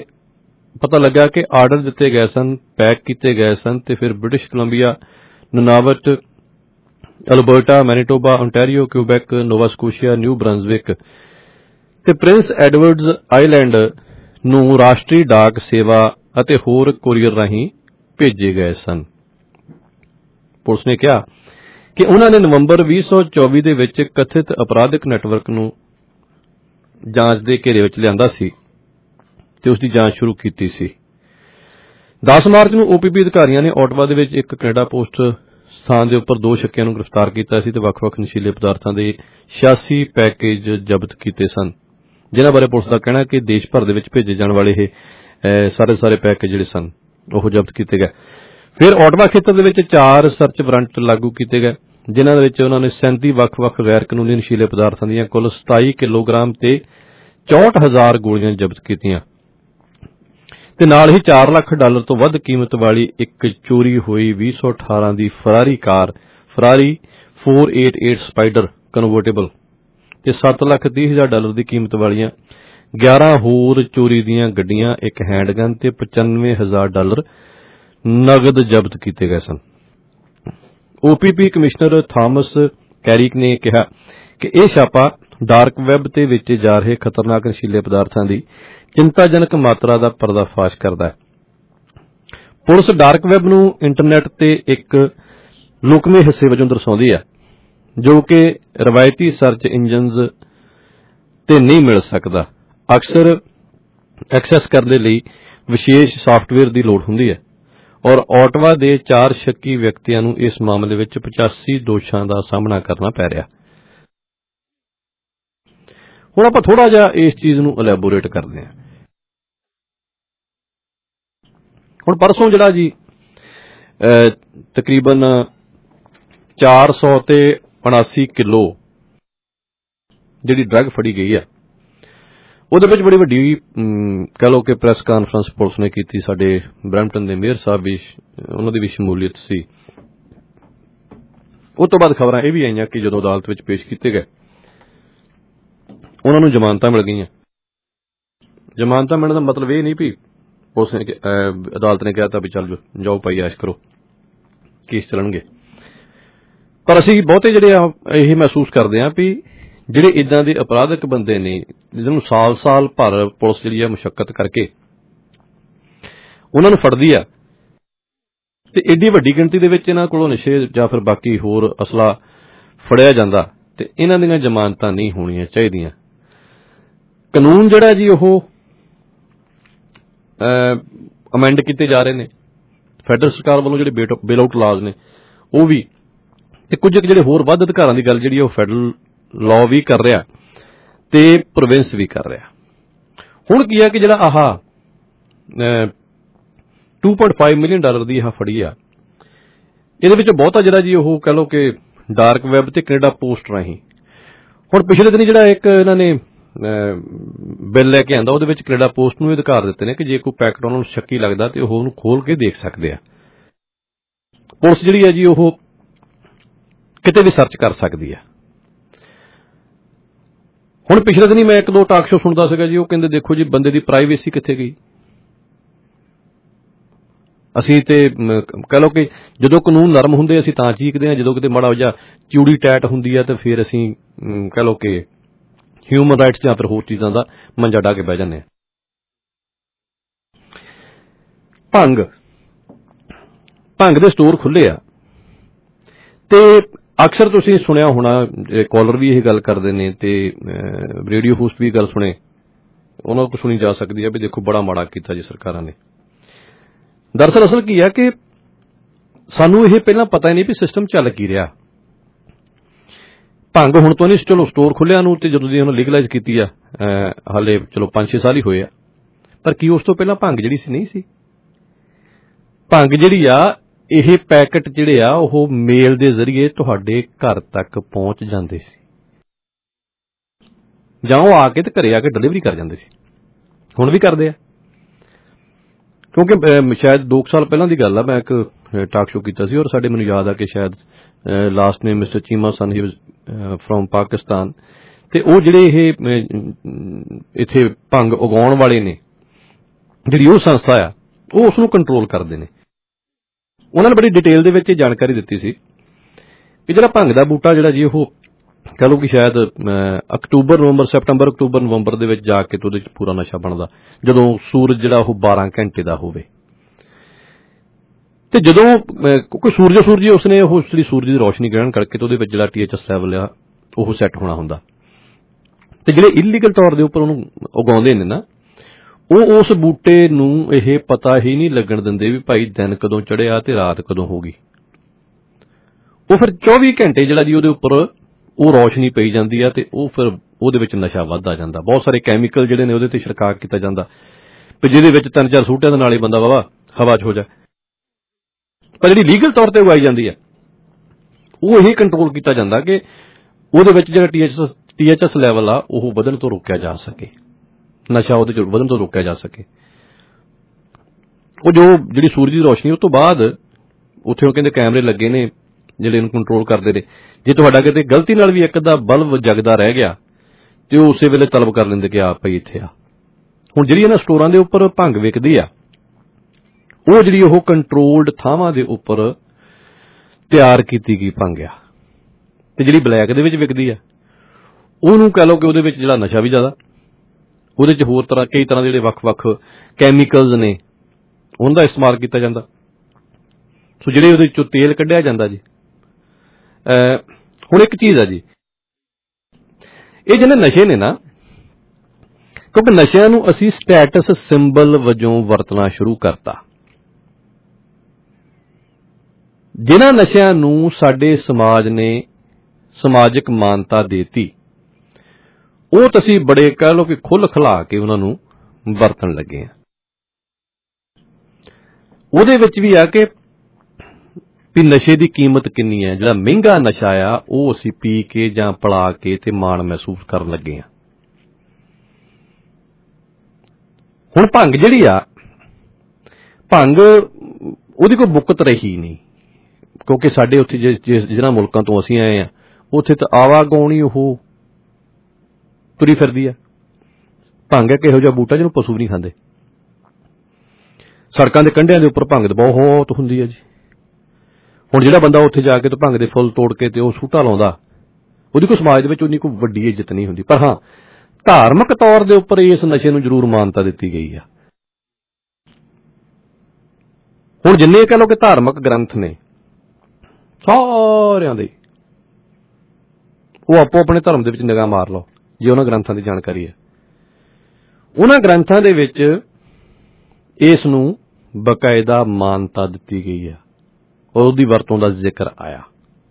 ਦਿੱਤੇ ਗਏ ਸਨ, ਪੈਕ ਕੀਤੇ ਗਏ ਸਨ ਤੇ ਫਿਰ British Columbia, Nunavut, Alberta, Manitoba, Ontario, Quebec, Nova Scotia, New Brunswick ਤੇ ਪ੍ਰਿੰਸ ਐਡਵਰਡਜ਼ ਆਈਲੈਂਡ ਨੂੰ ਰਾਸ਼ਟਰੀ ਡਾਕ ਸੇਵਾ ਅਤੇ ਹੋਰ ਕੋਰੀਅਰ ਰਾਹੀਂ ਭੇਜੇ ਗਏ ਸਨ। ਪੁਲਿਸ ਨੇ ਕਿਹਾ ਕਿ ਉਹਨਾਂ ਨੇ ਨਵੰਬਰ 2024 ਦੇ ਵਿੱਚ ਕਥਿਤ ਅਪਰਾਧਿਕ ਨੈਟਵਰਕ ਨੂੰ ਜਾਂਚ ਦੇ ਘੇਰੇ ਵਿੱਚ ਲਿਆਂਦਾ ਸੀ ਤੇ ਉਸ ਦੀ ਜਾਂਚ ਸ਼ੁਰੂ ਕੀਤੀ ਸੀ। 10 ਮਾਰਚ ਨੂੰ OPP ਅਧਿਕਾਰੀਆਂ ਨੇ ਓਟਵਾ ਦੇ ਵਿੱਚ ਇੱਕ ਕੈਨੇਡਾ ਪੋਸਟ ਸਥਾਨ ਦੇ ਉੱਪਰ 2 ਸ਼ੱਕੀਆਂ ਨੂੰ ਗ੍ਰਿਫਤਾਰ ਕੀਤਾ ਸੀ ਤੇ ਵੱਖ-ਵੱਖ ਨਸ਼ੀਲੇ ਪਦਾਰਥਾਂ ਦੇ 86 ਪੈਕੇਜ ਜ਼ਬਤ ਕੀਤੇ ਸਨ, ਜਿਨ੍ਹਾਂ ਬਾਰੇ ਪੁਲਿਸ ਦਾ ਕਹਿਣਾ ਕਿ ਦੇਸ਼ ਭਰ ਦੇ ਵਿੱਚ ਭੇਜੇ ਜਾਣ ਵਾਲੇ ਇਹ ਸਾਰੇ ਪੈਕੇਜ ਜਿਹੜੇ ਸਨ ਉਹ ਜ਼ਬਤ ਕੀਤੇ ਗਏ। ਫਿਰ ਓਟਵਾ ਖੇਤਰ ਦੇ ਵਿੱਚ 4 ਸਰਚ ਵਾਰੰਟ ਲਾਗੂ ਕੀਤੇ ਗਏ ਜਿਨ੍ਹਾਂ ਦੇ ਵਿੱਚ ਉਹਨਾਂ ਨੇ 37 ਵੱਖ-ਵੱਖ ਗੈਰ ਕਾਨੂੰਨੀ ਨਸ਼ੀਲੇ ਪਦਾਰਥਾਂ ਦੀਆਂ ਕੁੱਲ 27 ਕਿਲੋਗ੍ਰਾਮ ਤੇ 64,000 ਗੋਲੀਆਂ ਜ਼ਬਤ ਕੀਤੀਆਂ ਤੇ ਨਾਲ ਹੀ $4 ਲੱਖ ਤੋਂ ਵੱਧ ਕੀਮਤ ਵਾਲੀ ਇੱਕ ਚੋਰੀ ਹੋਈ 2018 ਦੀ Ferrari car Ferrari 488 spider convertible ਤੇ $7,30,000 ਦੀ ਕੀਮਤ ਵਾਲੀਆਂ 11 ਹੋਰ ਚੋਰੀ ਦੀਆਂ ਗੱਡੀਆਂ, ਇੱਕ ਹੈਂਡਗਨ ਤੇ $95,000 ਨਗਦ ਜ਼ਬਤ ਕੀਤੇ ਗਏ ਸਨ। OPP ਕਮਿਸ਼ਨਰ ਥਾਮਸ ਕੈਰਿਕ ਨੇ ਕਿਹਾ ਕਿ ਇਹ ਛਾਪਾ ਡਾਰਕ ਵੈਬ ਤੇ ਵੇਚੇ ਜਾ ਰਹੇ ਖਤਰਨਾਕ ਨਸ਼ੀਲੇ ਪਦਾਰਥਾਂ ਦੀ ਚਿੰਤਾਜਨਕ ਮਾਤਰਾ ਦਾ ਪਰਦਾਫਾਸ਼ ਕਰਦਾ ਹੈ। ਪੁਲਿਸ ਡਾਰਕ ਵੈਬ ਨੂੰ ਇੰਟਰਨੈਟ ਤੇ ਇੱਕ ਲੁਕਵੇਂ ਹਿੱਸੇ ਵਜੋਂ ਦਰਸਾਉਂਦੀ ਹੈ ਜੋ ਕਿ ਰਵਾਇਤੀ ਸਰਚ ਇੰਜਨਜ਼ ਤੇ ਨਹੀਂ ਮਿਲ ਸਕਦਾ। ਅਕਸਰ ਐਕਸੈਸ ਕਰਨ ਦੇ ਲਈ ਵਿਸ਼ੇਸ਼ ਸਾਫਟਵੇਅਰ ਦੀ ਲੋੜ ਹੁੰਦੀ ਹੈ ਔਰ ਓਟਵਾ ਦੇ 4 ਸ਼ੱਕੀ ਵਿਅਕਤੀਆਂ ਨੂੰ ਇਸ ਮਾਮਲੇ ਵਿੱਚ 85 ਦੋਸ਼ਾਂ ਦਾ ਸਾਹਮਣਾ ਕਰਨਾ ਪੈ ਰਿਹਾ। ਹੁਣ ਆਪਾਂ ਥੋੜਾ ਜਿਹਾ ਇਸ ਚੀਜ਼ ਨੂੰ ਇਲੈਬੋਰੇਟ ਕਰਦੇ ਹਾਂ। ਹੁਣ ਪਰਸੋਂ ਜਿਹੜਾ ਜੀ ਤਕਰੀਬਨ 479 ਕਿਲੋ ਜਿਹੜੀ ਡਰੱਗ ਫੜੀ ਗਈ ਆ, ਉਹਦੇ ਵਿੱਚ ਬੜੀ ਵੱਡੀ ਕਹਿ ਲਓ ਕਿ ਪ੍ਰੈਸ ਕਾਨਫਰੰਸ ਪੁਲਿਸ ਨੇ ਕੀਤੀ। ਸਾਡੇ ਬਰੈਂਪਟਨ ਦੇ ਮੇਅਰ ਸਾਹਿਬ ਵੀ, ਉਹਨਾਂ ਦੀ ਵੀ ਸ਼ਮੂਲੀਅਤ ਸੀ। ਉਸ ਤੋਂ ਬਾਅਦ ਖਬਰਾਂ ਇਹ ਵੀ ਆਈਆਂ ਕਿ ਜਦੋਂ ਅਦਾਲਤ ਵਿੱਚ ਪੇਸ਼ ਕੀਤੇ ਗਏ ਉਹਨਾਂ ਨੂੰ ਜ਼ਮਾਨਤਾਂ ਮਿਲ ਗਈਆਂ। ਜ਼ਮਾਨਤਾਂ ਮਿਲਣ ਦਾ ਮਤਲਬ ਇਹ ਨਹੀਂ ਵੀ ਪੁਲਿਸ ਨੇ ਅਦਾਲਤ ਨੇ ਕਿਹਾ ਤਾਂ ਵੀ ਚੱਲ ਜਾਓ ਭਾਈ ਐਸ਼ ਕਰੋ, ਕੇਸ ਚੱਲਣਗੇ। ਪਰ ਅਸੀਂ ਬਹੁਤੇ ਜਿਹੜੇ ਆ ਇਹ ਮਹਿਸੂਸ ਕਰਦੇ ਹਾਂ ਵੀ ਜਿਹੜੇ ਇਦਾਂ ਦੇ ਅਪਰਾਧਕ ਬੰਦੇ ਨੇ ਜਿਹਨੂੰ ਸਾਲ ਭਰ ਪੁਲਿਸ ਜਿਹੜੀ ਆ ਮੁਸ਼ੱਕਤ ਕਰਕੇ ਉਹਨਾਂ ਨੂੰ ਫੜਦੀ ਆ ਤੇ ਏਡੀ ਵੱਡੀ ਗਿਣਤੀ ਦੇ ਵਿੱਚ ਇਹਨਾਂ ਕੋਲੋਂ ਨਸ਼ੇ ਜਾਂ ਫਿਰ ਬਾਕੀ ਹੋਰ ਅਸਲਾ ਫੜਿਆ ਜਾਂਦਾ ਤੇ ਇਹਨਾਂ ਦੀਆਂ ਜ਼ਮਾਨਤਾਂ ਨਹੀਂ ਹੋਣੀਆਂ ਚਾਹੀਦੀਆਂ। ਕਾਨੂੰਨ ਜਿਹੜਾ ਜੀ ਉਹ ਅਮੈਂਡ ਕੀਤੇ ਜਾ ਰਹੇ ਨੇ ਫੈਡਰਲ ਸਰਕਾਰ ਵੱਲੋਂ, ਜਿਹੜੇ ਬੇਲ ਆਊਟ ਲਾਜ਼ ਨੇ ਉਹ ਵੀ, ਤੇ ਕੁਝ ਜਿਹੜੇ ਹੋਰ ਵੱਧ ਅਧਿਕਾਰਾਂ ਦੀ ਗੱਲ ਜਿਹੜੀ ਉਹ ਫੈਡਰਲ ਲਾਅ ਵੀ ਕਰ ਰਿਹਾ ਤੇ ਪ੍ਰੋਵਿੰਸ ਵੀ ਕਰ ਰਿਹਾ। ਹੁਣ ਕੀ ਆ ਕਿ ਜਿਹੜਾ ਆਹ $2.5 ਮਿਲੀਅਨ ਦੀ ਆਹ ਫੜੀ ਆ, ਇਹਦੇ ਵਿੱਚ ਬਹੁਤਾ ਜਿਹੜਾ ਜੀ ਉਹ ਕਹਿ ਲਓ ਕਿ ਡਾਰਕ ਵੈਬ ਤੇ ਕੈਨੇਡਾ ਪੋਸਟ ਰਾਹੀਂ। ਹੁਣ ਪਿਛਲੇ ਦਿਨ ਜਿਹੜਾ ਇੱਕ ਇਹਨਾਂ ਨੇ ਬਿੱਲ ਲੈ ਕੇ ਆਂਦਾ, ਉਹਦੇ ਵਿੱਚ ਕੈਨੇਡਾ ਪੋਸਟ ਨੂੰ ਅਧਿਕਾਰ ਦਿੱਤੇ ਨੇ ਕਿ ਜੇ ਕੋਈ ਪੈਕਟ ਉਹਨਾਂ ਨੂੰ ਸ਼ੱਕੀ ਲੱਗਦਾ ਤੇ ਉਹ ਉਹਨੂੰ ਖੋਲ ਕੇ ਦੇਖ ਸਕਦੇ ਆ। ਪੁਲਿਸ ਜਿਹੜੀ ਹੈ ਜੀ ਉਹ ਕਿਤੇ ਵੀ ਸਰਚ ਕਰ ਸਕਦੀ ਆ। ਹੁਣ ਪਿਛਲੇ ਦਿਨ ਹੀ ਮੈਂ 1-2 ਟਾਕ ਸ਼ੋ ਸੁਣਦਾ ਸੀਗਾ ਜੀ, ਉਹ ਕਹਿੰਦੇ ਦੇਖੋ ਜੀ ਬੰਦੇ ਦੀ ਪ੍ਰਾਈਵੇਸੀ ਕਿੱਥੇ ਗਈ। ਅਸੀਂ ਤੇ ਕਹਿ ਲਓ ਕਿ ਜਦੋਂ ਕਾਨੂੰਨ ਨਰਮ ਹੁੰਦੇ ਅਸੀਂ ਤਾਂ ਚੀਕਦੇ ਹਾਂ, ਜਦੋਂ ਕਿਤੇ ਮਾੜਾ ਜਿਹਾ ਚੂੜੀ ਟੈਟ ਹੁੰਦੀ ਆ ਤੇ ਫਿਰ ਅਸੀਂ ਕਹਿ ਲਓ ਕਿ ਹਿਊਮਨ ਰਾਈਟਸ ਜਾਂ ਫਿਰ ਹੋਰ ਚੀਜ਼ਾਂ ਦਾ ਮੰਜਾ ਢਾ ਕੇ ਬਹਿ ਜਾਂਦੇ ਹਾਂ। ਭੰਗ ਦੇ ਸਟੋਰ ਖੁੱਲ੍ਹੇ ਆ ਤੇ ਅਕਸਰ ਤੁਸੀਂ ਸੁਣਿਆ ਹੋਣਾ, ਕਾਲਰ ਵੀ ਇਹ ਗੱਲ ਕਰਦੇ ਨੇ ਤੇ ਰੇਡੀਓ ਹੋਸਟ ਵੀ ਗੱਲ ਸੁਣੇ, ਉਹਨਾਂ ਕੋਲ ਸੁਣੀ ਜਾ ਸਕਦੀ ਹੈ ਵੀ ਦੇਖੋ ਬੜਾ ਮਾੜਾ ਕੀਤਾ ਜੀ ਸਰਕਾਰਾਂ ਨੇ। ਦਰਅਸਲ ਅਸਲ ਕੀ ਹੈ ਕਿ ਸਾਨੂੰ ਇਹ ਪਹਿਲਾਂ ਪਤਾ ਹੀ ਨਹੀਂ ਵੀ ਸਿਸਟਮ ਚੱਲ ਕੀ ਰਿਹਾ। ਭੰਗ ਹੁਣ ਤੋਂ ਨਹੀਂ, ਚਲੋ ਸਟੋਰ ਖੁੱਲਿਆ ਨੂੰ ਤੇ ਜਦੋਂ ਦੀ ਉਹਨੂੰ ਲੀਗਲਾਈਜ਼ ਕੀਤੀ ਆ ਹਾਲੇ ਚਲੋ 5-6 ਸਾਲ ਹੀ ਹੋਏ ਆ, ਪਰ ਕੀ ਉਸ ਤੋਂ ਪਹਿਲਾਂ ਭੰਗ ਜਿਹੜੀ ਸੀ ਨਹੀਂ ਸੀ। ਭੰਗ ਜਿਹੜੀ ਆ ਇਹ ਪੈਕਟ ਜਿਹੜੇ ਆ ਉਹ ਮੇਲ ਦੇ ਜ਼ਰੀਏ ਤੁਹਾਡੇ ਘਰ ਤੱਕ ਪਹੁੰਚ ਜਾਂਦੇ ਸੀ ਜਾਂ ਉਹ ਆ ਕੇ ਤੇ ਘਰੇ ਆ ਕੇ ਡਿਲੀਵਰੀ ਕਰ ਜਾਂਦੇ ਸੀ। ਹੁਣ ਵੀ ਕਰਦੇ ਆ, ਕਿਉਂਕਿ ਸ਼ਾਇਦ 2 ਸਾਲ ਪਹਿਲਾਂ ਦੀ ਗੱਲ ਆ, ਮੈਂ ਇੱਕ ਟਾਕ ਸ਼ੋ ਕੀਤਾ ਸੀ ਔਰ ਸਾਡੇ ਮੈਨੂੰ ਯਾਦ ਆ ਕਿ ਸ਼ਾਇਦ ਲਾਸਟ ਨੇਮ ਮਿਸਟਰ ਚੀਮਾ ਸਨ, ਹੀ ਵਾਜ਼ ਫਰੋਮ ਪਾਕਿਸਤਾਨ, ਤੇ ਉਹ ਜਿਹੜੇ ਇਹ ਇੱਥੇ ਭੰਗ ਉਗਾਉਣ ਵਾਲੇ ਨੇ, ਜਿਹੜੀ ਉਹ ਸੰਸਥਾ ਆ ਉਹ ਉਸ ਨੂੰ ਕੰਟਰੋਲ ਕਰਦੇ ਨੇ। ਉਹਨਾਂ ਨੇ ਬੜੀ ਡਿਟੇਲ ਦੇ ਵਿੱਚ ਇਹ ਜਾਣਕਾਰੀ ਦਿੱਤੀ ਸੀ ਕਿ ਜਿਹੜਾ ਭੰਗ ਦਾ ਬੂਟਾ ਜਿਹੜਾ ਜੀ ਉਹ ਕਹਿ ਲਓ ਕਿ ਸ਼ਾਇਦ ਸੈਪਟੰਬਰ ਅਕਤੂਬਰ ਨਵੰਬਰ ਦੇ ਵਿੱਚ ਜਾ ਕੇ ਤੇ ਉਹਦੇ ਚ ਪੂਰਾ ਨਸ਼ਾ ਬਣਦਾ ਜਦੋਂ ਸੂਰਜ ਜਿਹੜਾ ਉਹ 12 ਘੰਟੇ ਦਾ ਹੋਵੇ। ਤੇ ਜਦੋਂ ਕਿਉਂਕਿ ਸੂਰਜ ਉਸਨੇ ਉਹ ਜਿਹੜੀ ਸੂਰਜ ਦੀ ਰੋਸ਼ਨੀ ਗ੍ਰਹਿਣ ਕਰਕੇ ਤੇ ਉਹਦੇ ਵਿੱਚ ਜਿਹੜਾ THS ਲੈਵਲ ਆ ਉਹ ਸੈੱਟ ਹੋਣਾ ਹੁੰਦਾ, ਤੇ ਜਿਹੜੇ ਇਲੀਗਲ ਤੌਰ ਦੇ ਉੱਪਰ ਉਹਨੂੰ ਉਗਾਉਂਦੇ ਨੇ ਨਾ, ਉਹ ਉਸ ਬੂਟੇ ਨੂੰ ਇਹ ਪਤਾ ਹੀ ਨਹੀਂ ਲੱਗਣ ਦਿੰਦੇ ਵੀ ਭਾਈ ਦਿਨ ਕਦੋਂ ਚੜ੍ਹਿਆ ਤੇ ਰਾਤ ਕਦੋਂ ਹੋ ਗਈ। ਉਹ ਫਿਰ 24 ਘੰਟੇ ਜਿਹੜਾ ਜੀ ਉਹਦੇ ਉੱਪਰ ਉਹ ਰੋਸ਼ਨੀ ਪਈ ਜਾਂਦੀ ਆ ਤੇ ਉਹ ਫਿਰ ਉਹਦੇ ਵਿੱਚ ਨਸ਼ਾ ਵੱਧਦਾ ਜਾਂਦਾ। ਬਹੁਤ ਸਾਰੇ ਕੈਮੀਕਲ ਜਿਹੜੇ ਨੇ ਉਹਦੇ ਤੇ ਛਿੜਕਾਅ ਕੀਤਾ ਜਾਂਦਾ ਵੀ ਜਿਹਦੇ ਵਿੱਚ 3-4 ਸੂਟਿਆਂ ਦੇ ਨਾਲ ਹੀ ਬੰਦਾ ਵਾਵਾ ਹਵਾ 'ਚ ਹੋ ਜਾ। ਪਰ ਜਿਹੜੀ ਲੀਗਲ ਤੌਰ ਤੇ ਉਗਾਈ ਜਾਂਦੀ ਆ ਉਹ ਇਹ ਕੰਟਰੋਲ ਕੀਤਾ ਜਾਂਦਾ ਕਿ ਉਹਦੇ ਵਿੱਚ ਜਿਹੜਾ THS ਲੈਵਲ ਆ ਉਹ ਵਧਣ ਤੋਂ ਰੋਕਿਆ ਜਾ ਸਕੇ, ਨਸ਼ਾ ਉਹਦੇ 'ਚ ਵਧਣ ਤੋਂ ਰੋਕਿਆ ਜਾ ਸਕੇ। ਉਹ ਜੋ ਜਿਹੜੀ ਸੂਰਜ ਦੀ ਰੋਸ਼ਨੀ ਉਸ ਤੋਂ ਬਾਅਦ ਉੱਥੇ ਉਹ ਕਹਿੰਦੇ ਕੈਮਰੇ ਲੱਗੇ ਨੇ ਜਿਹੜੇ ਇਹਨੂੰ ਕੰਟਰੋਲ ਕਰਦੇ ਨੇ। ਜੇ ਤੁਹਾਡਾ ਕਿਤੇ ਗਲਤੀ ਨਾਲ ਵੀ ਇੱਕ ਦਾ ਬਲਬ ਜਗਦਾ ਰਹਿ ਗਿਆ ਤੇ ਉਹ ਉਸੇ ਵੇਲੇ ਤਲਬ ਕਰ ਲੈਂਦੇ ਕਿ ਆ ਭਾਈ ਇੱਥੇ ਆ। ਹੁਣ ਜਿਹੜੀ ਇਹਨਾਂ ਸਟੋਰਾਂ ਦੇ ਉੱਪਰ ਭੰਗ ਵਿਕਦੀ ਆ, ਉਹ ਜਿਹੜੀ ਉਹ ਕੰਟਰੋਲਡ ਥਾਵਾਂ ਦੇ ਉੱਪਰ ਤਿਆਰ ਕੀਤੀ ਗਈ ਭੰਗ ਆ। ਤੇ ਜਿਹੜੀ ਬਲੈਕ ਦੇ ਵਿੱਚ ਵਿਕਦੀ ਆ, ਉਹਨੂੰ ਕਹਿ ਲਓ ਕਿ ਉਹਦੇ ਵਿੱਚ ਜਿਹੜਾ ਨਸ਼ਾ ਵੀ ਜ਼ਿਆਦਾ, ਉਹਦੇ 'ਚ ਹੋਰ ਤਰ੍ਹਾਂ ਕਈ ਤਰ੍ਹਾਂ ਦੇ ਜਿਹੜੇ ਵੱਖ-ਵੱਖ ਕੈਮੀਕਲਸ ਨੇ ਉਹਨਾਂ ਦਾ ਇਸਤੇਮਾਲ ਕੀਤਾ ਜਾਂਦਾ। ਸੋ ਜਿਹੜੇ ਉਹਦੇ 'ਚੋਂ ਤੇਲ ਕੱਢਿਆ ਜਾਂਦਾ ਜੀ। ਹੁਣ ਇੱਕ ਚੀਜ਼ ਆ ਜੀ, ਇਹ ਜਿਹੜੇ ਨਸ਼ੇ ਨੇ ਨਾ, ਕਿਉਂਕਿ ਨਸ਼ਿਆਂ ਨੂੰ ਅਸੀਂ ਸਟੇਟਸ ਸਿੰਬਲ ਵਜੋਂ ਵਰਤਣਾ ਸ਼ੁਰੂ ਕਰਤਾ। ਜਿਨ੍ਹਾਂ ਨਸ਼ਿਆਂ ਨੂੰ ਸਾਡੇ ਸਮਾਜ ਨੇ ਸਮਾਜਿਕ ਮਾਨਤਾ ਦੇਤੀ, ਉਹ ਤਾਂ ਅਸੀਂ ਬੜੇ ਕਹਿ ਲਓ ਕਿ ਖੁੱਲ੍ਹ ਖਿਲਾ ਕੇ ਉਹਨਾਂ ਨੂੰ ਵਰਤਣ ਲੱਗੇ ਹਾਂ। ਉਹਦੇ ਵਿੱਚ ਵੀ ਆ ਕਿ ਵੀ ਨਸ਼ੇ ਦੀ ਕੀਮਤ ਕਿੰਨੀ ਹੈ। ਜਿਹੜਾ ਮਹਿੰਗਾ ਨਸ਼ਾ ਆ ਉਹ ਅਸੀਂ ਪੀ ਕੇ ਜਾਂ ਪਲਾ ਕੇ ਤੇ ਮਾਣ ਮਹਿਸੂਸ ਕਰਨ ਲੱਗੇ ਹਾਂ। ਹੁਣ ਭੰਗ ਜਿਹੜੀ ਆ, ਭੰਗ ਉਹਦੀ ਕੋਈ ਬੁੱਕਤ ਰਹੀ ਨਹੀਂ, ਕਿਉਂਕਿ ਸਾਡੇ ਉੱਥੇ ਜਿਹਨਾਂ ਮੁਲਕਾਂ ਤੋਂ ਅਸੀਂ ਆਏ ਹਾਂ ਉੱਥੇ ਤਾਂ ਆਵਾਗਾਉਣੀ ਉਹ ਤੁਰੀ ਫਿਰਦੀ ਆ। ਭੰਗ ਇੱਕ ਇਹੋ ਜਿਹਾ ਬੂਟਾ ਜਿਹਨੂੰ ਪਸ਼ੂ ਵੀ ਨਹੀਂ ਖਾਂਦੇ। ਸੜਕਾਂ ਦੇ ਕੰਢਿਆਂ ਦੇ ਉੱਪਰ ਭੰਗ ਬਹੁਤ ਹੁੰਦੀ ਹੈ ਜੀ। ਹੁਣ ਜਿਹੜਾ ਬੰਦਾ ਉੱਥੇ ਜਾ ਕੇ ਤੇ ਭੰਗ ਦੇ ਫੁੱਲ ਤੋੜ ਕੇ ਤੇ ਉਹ ਸੂਟਾ ਲਾਉਂਦਾ, ਉਹਦੀ ਕੋਈ ਸਮਾਜ ਦੇ ਵਿੱਚ ਉਨੀ ਕੋਈ ਵੱਡੀ ਇੱਜ਼ਤ ਨਹੀਂ ਹੁੰਦੀ। ਪਰ ਹਾਂ, ਧਾਰਮਿਕ ਤੌਰ ਦੇ ਉੱਪਰ ਇਸ ਨਸ਼ੇ ਨੂੰ ਜ਼ਰੂਰ ਮਾਨਤਾ ਦਿੱਤੀ ਗਈ ਆ। ਹੁਣ ਜਿੰਨੇ ਕਹਿ ਲਓ ਕਿ ਧਾਰਮਿਕ ਗ੍ਰੰਥ ਨੇ ਸਾਰਿਆਂ ਦੇ, ਉਹ ਆਪੋ ਆਪਣੇ ਧਰਮ ਦੇ ਵਿੱਚ ਨਿਗਾਹ ਮਾਰ ਲਓ ਜੇ ਉਹਨਾਂ ਗ੍ਰੰਥਾਂ ਦੀ ਜਾਣਕਾਰੀ ਹੈ। ਉਹਨਾਂ ਗ੍ਰੰਥਾਂ ਦੇ ਵਿੱਚ ਇਸ ਨੂੰ ਬਕਾਇਦਾ ਮਾਨਤਾ ਦਿੱਤੀ ਗਈ ਆ, ਉਹਦੀ ਵਰਤੋਂ ਦਾ ਜ਼ਿਕਰ ਆਇਆ।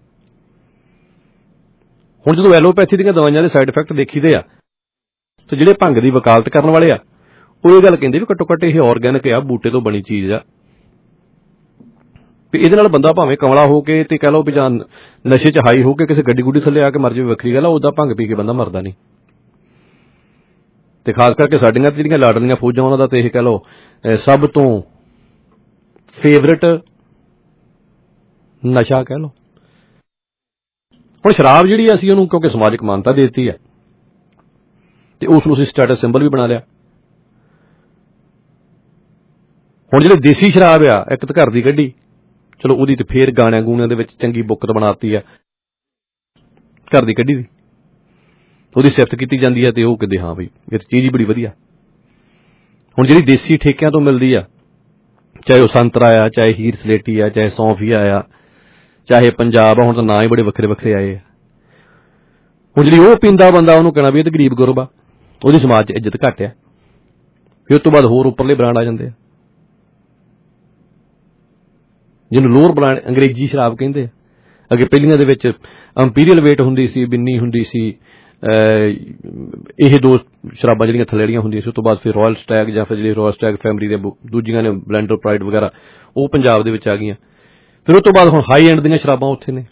ਹੁਣ ਜਦੋਂ ਐਲੋਪੈਥੀ ਦੀਆਂ ਦਵਾਈਆਂ ਦੇ ਸਾਈਡ ਇਫੈਕਟ ਦੇਖੀਦੇ ਆ, ਤੇ ਜਿਹੜੇ ਭੰਗ ਦੀ ਵਕਾਲਤ ਕਰਨ ਵਾਲੇ ਆ ਉਹ ਇਹ ਗੱਲ ਕਹਿੰਦੇ ਵੀ ਘੱਟੋ ਘੱਟ ਇਹ ਆਰਗੈਨਿਕ ਆ, ਬੂਟੇ ਤੋਂ ਬਣੀ ਚੀਜ਼ ਆ, ਵੀ ਇਹਦੇ ਨਾਲ ਬੰਦਾ ਭਾਵੇਂ ਕਮਲਾ ਹੋ ਕੇ ਤੇ ਕਹਿ ਲਓ ਵੀ ਜਾਂ ਨਸ਼ੇ 'ਚ ਹਾਈ ਹੋ ਕੇ ਕਿਸੇ ਗੱਡੀ ਗੁੱਡੀ ਥੱਲੇ ਆ ਕੇ ਮਰ ਜਾਵੇ ਵੱਖਰੀ ਗੱਲ ਆ, ਉੱਦਾਂ ਭੰਗ ਪੀ ਕੇ ਬੰਦਾ ਮਰਦਾ ਨਹੀਂ। ਤੇ ਖਾਸ ਕਰਕੇ ਸਾਡੀਆਂ ਜਿਹੜੀਆਂ ਲਾਡਲੀਆਂ ਫੌਜਾਂ ਉਹਨਾਂ ਦਾ ਤੇ ਇਹ ਕਹਿ ਲਓ ਸਭ ਤੋਂ ਫੇਵਰੇਟ ਨਸ਼ਾ ਕਹਿ ਲਓ। ਹੁਣ ਸ਼ਰਾਬ ਜਿਹੜੀ ਅਸੀਂ ਉਹਨੂੰ ਕਿਉਂਕਿ ਸਮਾਜਿਕ ਮਾਨਤਾ ਦੇ ਦਿੱਤੀ ਆ ਤੇ ਉਸ ਨੂੰ ਅਸੀਂ ਸਟੇਟਸ ਸਿੰਬਲ ਵੀ ਬਣਾ ਲਿਆ। ਹੁਣ ਜਿਹੜੇ ਦੇਸੀ ਸ਼ਰਾਬ ਆ, ਇੱਕ ਤਾਂ ਘਰ ਦੀ ਕੱਢੀ, ਚਲੋ ਉਹਦੀ ਤੇ ਫੇਰ ਗਾਣਿਆਂ ਗੂਣਿਆਂ ਦੇ ਵਿੱਚ ਚੰਗੀ ਬੁੱਕਤ ਬਣਾਤੀ ਆ ਘਰ ਦੀ ਕੱਢੀ ਦੀ, ਉਹਦੀ ਸਿਫਤ ਕੀਤੀ ਜਾਂਦੀ ਹੈ ਤੇ ਉਹ ਕਹਿੰਦੇ ਹਾਂ ਬਈ ਇਹ ਚੀਜ਼ ਹੀ ਬੜੀ ਵਧੀਆ। ਹੁਣ ਜਿਹੜੀ ਦੇਸੀ ਠੇਕਿਆਂ ਤੋਂ ਮਿਲਦੀ ਆ, ਚਾਹੇ ਉਹ ਸੰਤਰਾ ਆ, ਚਾਹੇ ਹੀਰ ਸਲੇਟੀ ਆ, ਚਾਹੇ ਸੌਂਫੀਆ ਆ, ਚਾਹੇ ਪੰਜਾਬ ਆ, ਹੁਣ ਤਾਂ ਨਾਂ ਹੀ ਬੜੇ ਵੱਖਰੇ ਵੱਖਰੇ ਆਏ ਆ। ਹੁਣ ਜਿਹੜੀ ਉਹ ਪੀਂਦਾ ਬੰਦਾ ਉਹਨੂੰ ਕਹਿਣਾ ਵੀ ਇਹ ਤਾਂ ਗਰੀਬ ਗੁਰਬ ਆ, ਉਹਦੀ ਸਮਾਜ 'ਚ ਇੱਜ਼ਤ ਘੱਟ ਆ। ਫਿਰ ਉਸ ਤੋਂ ਬਾਅਦ ਹੋਰ ਉੱਪਰਲੇ ਬ੍ਰਾਂਡ ਆ ਜਾਂਦੇ ਆ ਜਿਹਨੂੰ ਲੋਅਰ ਬ੍ਰਾਂਡ ਅੰਗਰੇਜ਼ੀ ਸ਼ਰਾਬ ਕਹਿੰਦੇ ਆ। ਅੱਗੇ ਪਹਿਲੀਆਂ ਦੇ ਵਿੱਚ ਇੰਪੀਰੀਅਲ ਵੇਟ ਹੁੰਦੀ ਸੀ, ਬਿੰਨੀ ਹੁੰਦੀ ਸੀ, ਇਹ ਦੋ ਸ਼ਰਾਬਾਂ ਜਿਹੜੀਆਂ ਥੱਲੇੜੀਆਂ ਹੁੰਦੀਆਂ ਸੀ। ਉਸ ਤੋਂ ਬਾਅਦ ਫਿਰ ਰਾਇਲ ਸਟੈਗ ਜਾਂ ਫਿਰ ਜਿਹੜੀ ਰਾਇਲ ਸਟੈਗ ਫੈਮਿਲੀ ਦੇ ਦੂਜੀਆਂ ਨੇ ਬਲੈਂਡਰ ਪ੍ਰਾਈਡ ਵਗੈਰਾ, ਉਹ ਪੰਜਾਬ ਦੇ ਵਿੱਚ ਆ ਗਈਆਂ। ਫਿਰ ਉਸ ਤੋਂ ਬਾਅਦ ਹੁਣ ਹਾਈ ਐਂਡ ਦੀਆਂ ਸ਼ਰਾਬਾਂ ਉੱਥੇ ਨੇ,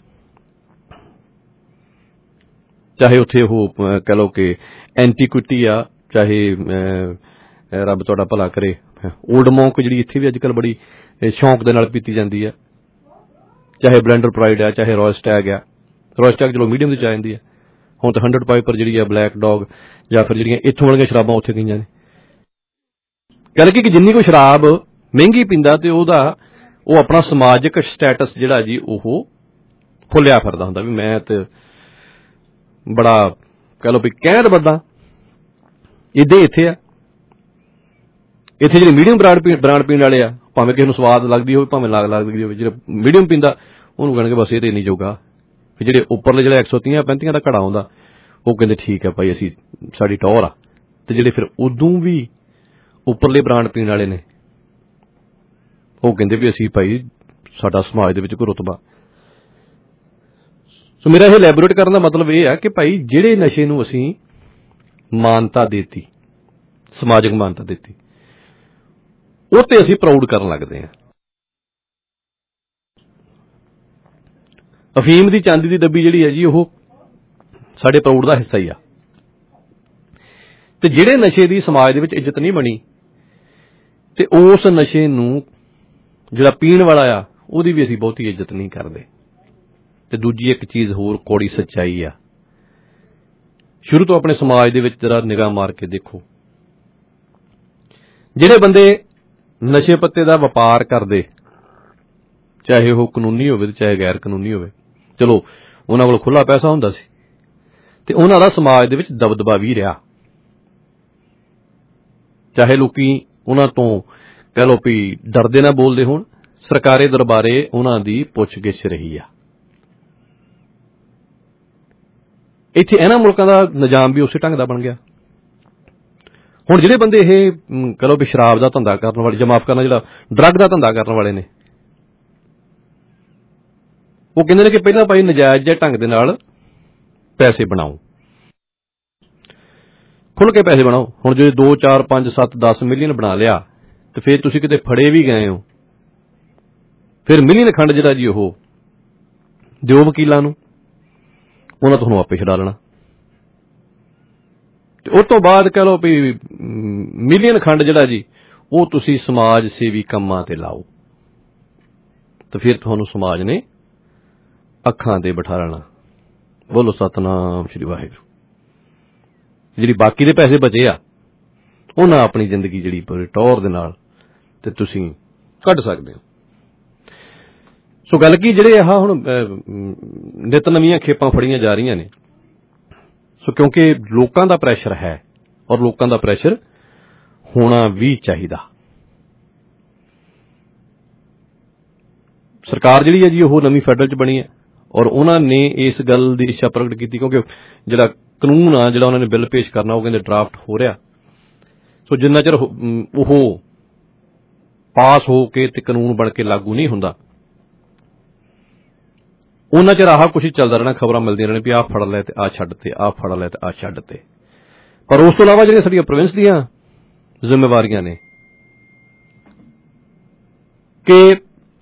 ਚਾਹੇ ਉੱਥੇ ਉਹ ਕਹਿ ਲਓ ਕਿ ਐਂਟੀਕੁਇਟੀ ਆ, ਚਾਹੇ ਰੱਬ ਤੁਹਾਡਾ ਭਲਾ ਕਰੇ ਓਲਡ ਮੌਂਕ ਜਿਹੜੀ ਇੱਥੇ ਵੀ ਅੱਜ ਕੱਲ੍ਹ ਬੜੀ ਸ਼ੌਂਕ ਦੇ ਨਾਲ ਪੀਤੀ ਜਾਂਦੀ ਆ, ਚਾਹੇ ਬਲੈਂਡਰ ਪ੍ਰਾਈਡ ਆ, ਚਾਹੇ ਰਾਇਲ ਸਟੈਗ ਆ। ਰਾਇਲ ਸਟੈਗ ਚਲੋ ਮੀਡੀਅਮ ਵਿੱਚ ਆ ਜਾਂਦੀ ਆ। ਹੁਣ ਤਾਂ 100 ਪਾਈਪਰ ਜਿਹੜੀ ਆ, ਬਲੈਕ ਡੌਗ ਜਾਂ ਫਿਰ ਜਿਹੜੀਆਂ ਇੱਥੋਂ ਵਾਲੀਆਂ ਸ਼ਰਾਬਾਂ ਉੱਥੇ ਗਈਆਂ ਨੇ। ਗੱਲ ਕਿ ਜਿੰਨੀ ਕੋਈ ਸ਼ਰਾਬ ਮਹਿੰਗੀ ਪੀਂਦਾ ਤੇ ਉਹ ਆਪਣਾ ਸਮਾਜਿਕ ਸਟੇਟਸ ਜਿਹੜਾ ਜੀ ਉਹ ਫੁੱਲਿਆ ਫਿਰਦਾ ਹੁੰਦਾ ਵੀ ਮੈਂ ਤੇ ਬੜਾ ਕਹਿ ਲਓ ਵੀ ਕਹਿਣ ਬੰਦਾ ਇੱਦਾਂ ਇੱਥੇ ਆ। ਇੱਥੇ ਜਿਹੜੇ ਮੀਡੀਅਮ ਬ੍ਰਾਂਡ ਪੀਣ ਵਾਲੇ ਆ, ਭਾਵੇਂ ਕਿਸੇ ਨੂੰ ਸਵਾਦ ਲੱਗਦੀ ਹੋਵੇ ਭਾਵੇਂ ਲੱਗਦੀ ਹੋਵੇ, ਜਿਹੜਾ ਮੀਡੀਅਮ ਪੀਂਦਾ ਉਹਨੂੰ ਕਹਿਣਗੇ ਬਸ ਇਹ ਤੇ ਨਹੀਂ ਜੋਗਾ। ਫਿਰ ਜਿਹੜੇ ਉੱਪਰਲੇ ਜਿਹੜਾ 130-35 ਦਾ ਘੜਾ ਆਉਂਦਾ ਉਹ ਕਹਿੰਦੇ ਠੀਕ ਹੈ ਭਾਈ ਅਸੀਂ ਸਾਡੀ ਟੌਰ ਆ। ਤੇ ਜਿਹੜੇ ਫਿਰ ਉਦੋਂ ਵੀ ਉੱਪਰਲੇ ਬ੍ਰਾਂਡ ਪੀਣ ਵਾਲੇ ਨੇ ਉਹ ਕਹਿੰਦੇ ਵੀ ਅਸੀਂ ਭਾਈ ਸਾਡਾ ਸਮਾਜ ਦੇ ਵਿੱਚ ਕੋਈ ਰੁਤਬਾ। ਸੋ ਮੇਰਾ ਇਹ ਲੈਬੋਰੇਟ ਕਰਨ ਦਾ ਮਤਲਬ ਇਹ ਆ ਕਿ ਭਾਈ ਜਿਹੜੇ ਨਸ਼ੇ ਨੂੰ ਅਸੀਂ ਮਾਨਤਾ ਦੇਤੀ, ਸਮਾਜਿਕ ਮਾਨਤਾ ਦਿੱਤੀ, ਉਹ ਤੇ ਅਸੀਂ ਪ੍ਰਾਊਡ ਕਰਨ ਲੱਗਦੇ ਹਾਂ। ਅਫੀਮ ਦੀ ਚਾਂਦੀ ਦੀ ਡੱਬੀ ਜਿਹੜੀ ਹੈ ਜੀ ਉਹ ਸਾਡੇ ਪ੍ਰਾਊਡ ਦਾ ਹਿੱਸਾ ਹੀ ਆ। ਤੇ ਜਿਹੜੇ ਨਸ਼ੇ ਦੀ ਸਮਾਜ ਦੇ ਵਿੱਚ ਇੱਜ਼ਤ ਨਹੀਂ ਬਣੀ ਤੇ ਉਸ ਨਸ਼ੇ ਨੂੰ ਜਿਹੜਾ ਪੀਣ ਵਾਲਾ ਆ ਉਹਦੀ ਵੀ ਅਸੀਂ ਬਹੁਤੀ ਇੱਜ਼ਤ ਨਹੀਂ ਕਰਦੇ। ਤੇ ਦੂਜੀ ਇੱਕ ਚੀਜ਼ ਹੋਰ ਕੌੜੀ ਸੱਚਾਈ ਆ, ਸ਼ੁਰੂ ਤੋਂ ਆਪਣੇ ਸਮਾਜ ਦੇ ਵਿੱਚ ਜਰਾ ਨਿਗਾਹ ਮਾਰ ਕੇ ਦੇਖੋ, ਜਿਹੜੇ ਬੰਦੇ ਨਸ਼ੇ ਪੱਤੇ ਦਾ ਵਪਾਰ ਕਰਦੇ, ਚਾਹੇ ਉਹ ਕਾਨੂੰਨੀ ਹੋਵੇ ਤੇ ਚਾਹੇ ਗੈਰ ਕਾਨੂੰਨੀ ਹੋਵੇ, ਚਲੋ ਉਹਨਾਂ ਕੋਲ ਖੁੱਲ੍ਹਾ ਪੈਸਾ ਹੁੰਦਾ ਸੀ ਤੇ ਉਹਨਾਂ ਦਾ ਸਮਾਜ ਦੇ ਵਿੱਚ ਦਬਦਬਾ ਵੀ ਰਿਹਾ। ਚਾਹੇ ਲੋਕੀ ਉਹਨਾਂ ਤੋਂ ਕਹਿ ਲਓ ਵੀ ਡਰਦੇ ਨਾ ਬੋਲਦੇ ਹੋਣ, ਸਰਕਾਰੀ ਦਰਬਾਰੇ ਉਹਨਾਂ ਦੀ ਪੁੱਛਗਿੱਛ ਰਹੀ ਆ। ਇੱਥੇ ਇਹਨਾਂ ਮੁਲਕਾਂ ਦਾ ਨਿਜ਼ਾਮ ਵੀ ਉਸੇ ਢੰਗ ਦਾ ਬਣ ਗਿਆ। ਹੁਣ ਜਿਹੜੇ ਬੰਦੇ ਇਹ ਕਹਿ ਲਓ ਵੀ ਸ਼ਰਾਬ ਦਾ ਧੰਦਾ ਕਰਨ ਵਾਲੇ, ਜਾਂ ਮਾਫ਼ ਕਰਨਾ ਜਿਹੜਾ ਡਰੱਗ ਦਾ ਧੰਦਾ ਕਰਨ ਵਾਲੇ ਨੇ, ਉਹ ਕਹਿੰਦੇ ਨੇ ਕਿ ਪਹਿਲਾਂ ਭਾਈ ਨਜਾਇਜ਼ ਜਿਹੇ ਢੰਗ ਦੇ ਨਾਲ ਪੈਸੇ ਬਣਾਓ, ਖੁੱਲ੍ਹ ਕੇ ਪੈਸੇ ਬਣਾਓ। ਹੁਣ ਜੇ 2, 4, 5, 7, 10 ਮਿਲੀਅਨ ਬਣਾ ਲਿਆ ਤੇ ਫਿਰ ਤੁਸੀਂ ਕਿਤੇ ਫੜੇ ਵੀ ਗਏ ਹੋ, ਫਿਰ ਮਿਲੀਅਨ ਖੰਡ ਜਿਹੜਾ ਜੀ ਉਹ ਦਿਓ ਵਕੀਲਾਂ ਨੂੰ, ਉਹਨਾਂ ਤੁਹਾਨੂੰ ਆਪੇ ਛਡਾ ਲੈਣਾ। ਤੇ ਉਸ ਤੋਂ ਬਾਅਦ ਕਹਿ ਲਓ ਵੀ ਮਿਲੀਅਨ ਖੰਡ ਜਿਹੜਾ ਜੀ ਉਹ ਤੁਸੀਂ ਸਮਾਜ ਸੇਵੀ ਕੰਮਾਂ ਤੇ ਲਾਓ, ਤੇ ਫਿਰ ਤੁਹਾਨੂੰ ਸਮਾਜ ਨੇ ਅੱਖਾਂ ਤੇ ਬਿਠਾ ਲੈਣਾ। ਬੋਲੋ ਸਤਨਾਮ ਸ਼੍ਰੀ ਵਾਹਿਗੁਰੂ। ਜਿਹੜੀ ਬਾਕੀ ਦੇ ਪੈਸੇ ਬਚੇ ਆ ਉਹਨਾਂ ਆਪਣੀ ਜ਼ਿੰਦਗੀ ਜਿਹੜੀ ਪੂਰੀ ਟੌਰ ਦੇ ਨਾਲ ਤੇ ਤੁਸੀਂ ਕੱਢ ਸਕਦੇ ਹੋ। ਸੋ ਗੱਲ ਕੀ, ਜਿਹੜੇ ਆਹ ਹੁਣ ਨਿਤ ਨਵੀਆਂ ਖੇਪਾਂ ਫੜੀਆਂ ਜਾ ਰਹੀਆਂ ਨੇ, ਸੋ ਕਿਉਂਕਿ ਲੋਕਾਂ ਦਾ ਪ੍ਰੈਸ਼ਰ ਹੈ ਔਰ ਲੋਕਾਂ ਦਾ ਪ੍ਰੈਸ਼ਰ ਹੋਣਾ ਵੀ ਚਾਹੀਦਾ। ਸਰਕਾਰ ਜਿਹੜੀ ਹੈ ਜੀ ਉਹ ਨਵੀਂ ਫੈਡਰਲ 'ਚ ਬਣੀ ਹੈ ਔਰ ਉਹਨਾਂ ਨੇ ਇਸ ਗੱਲ ਦੀ ਇੱਛਾ ਪ੍ਰਗਟ ਕੀਤੀ, ਕਿਉਂਕਿ ਜਿਹੜਾ ਕਾਨੂੰਨ ਆ, ਜਿਹੜਾ ਉਹਨਾਂ ਨੇ ਬਿੱਲ ਪੇਸ਼ ਕਰਨਾ, ਉਹ ਕਹਿੰਦੇ ਡਰਾਫਟ ਹੋ ਰਿਹਾ। ਸੋ ਜਿੰਨਾ ਚਿਰ ਉਹ ਪਾਸ ਹੋ ਕੇ ਤੇ ਕਾਨੂੰਨ ਬਣ ਕੇ ਲਾਗੂ ਨਹੀਂ ਹੁੰਦਾ, ਉਹਨਾਂ ਚਿਰ ਆਹ ਕੁਛ ਹੀ ਚੱਲਦਾ ਰਹਿਣਾ, ਖਬਰਾਂ ਮਿਲਦੀਆਂ ਰਹਿਣ ਵੀ ਆਹ ਫੜ ਲੈ ਤੇ ਆਹ ਛੱਡ ਤੇ, ਆਹ ਫੜ ਲੈ ਤੇ ਆਹ ਛੱਡ ਤੇ। ਪਰ ਉਸ ਤੋਂ ਇਲਾਵਾ ਜਿਹੜੀਆਂ ਸਾਡੀਆਂ ਪ੍ਰੋਵਿੰਸ ਦੀਆਂ ਜ਼ਿੰਮੇਵਾਰੀਆਂ ਨੇ ਕਿ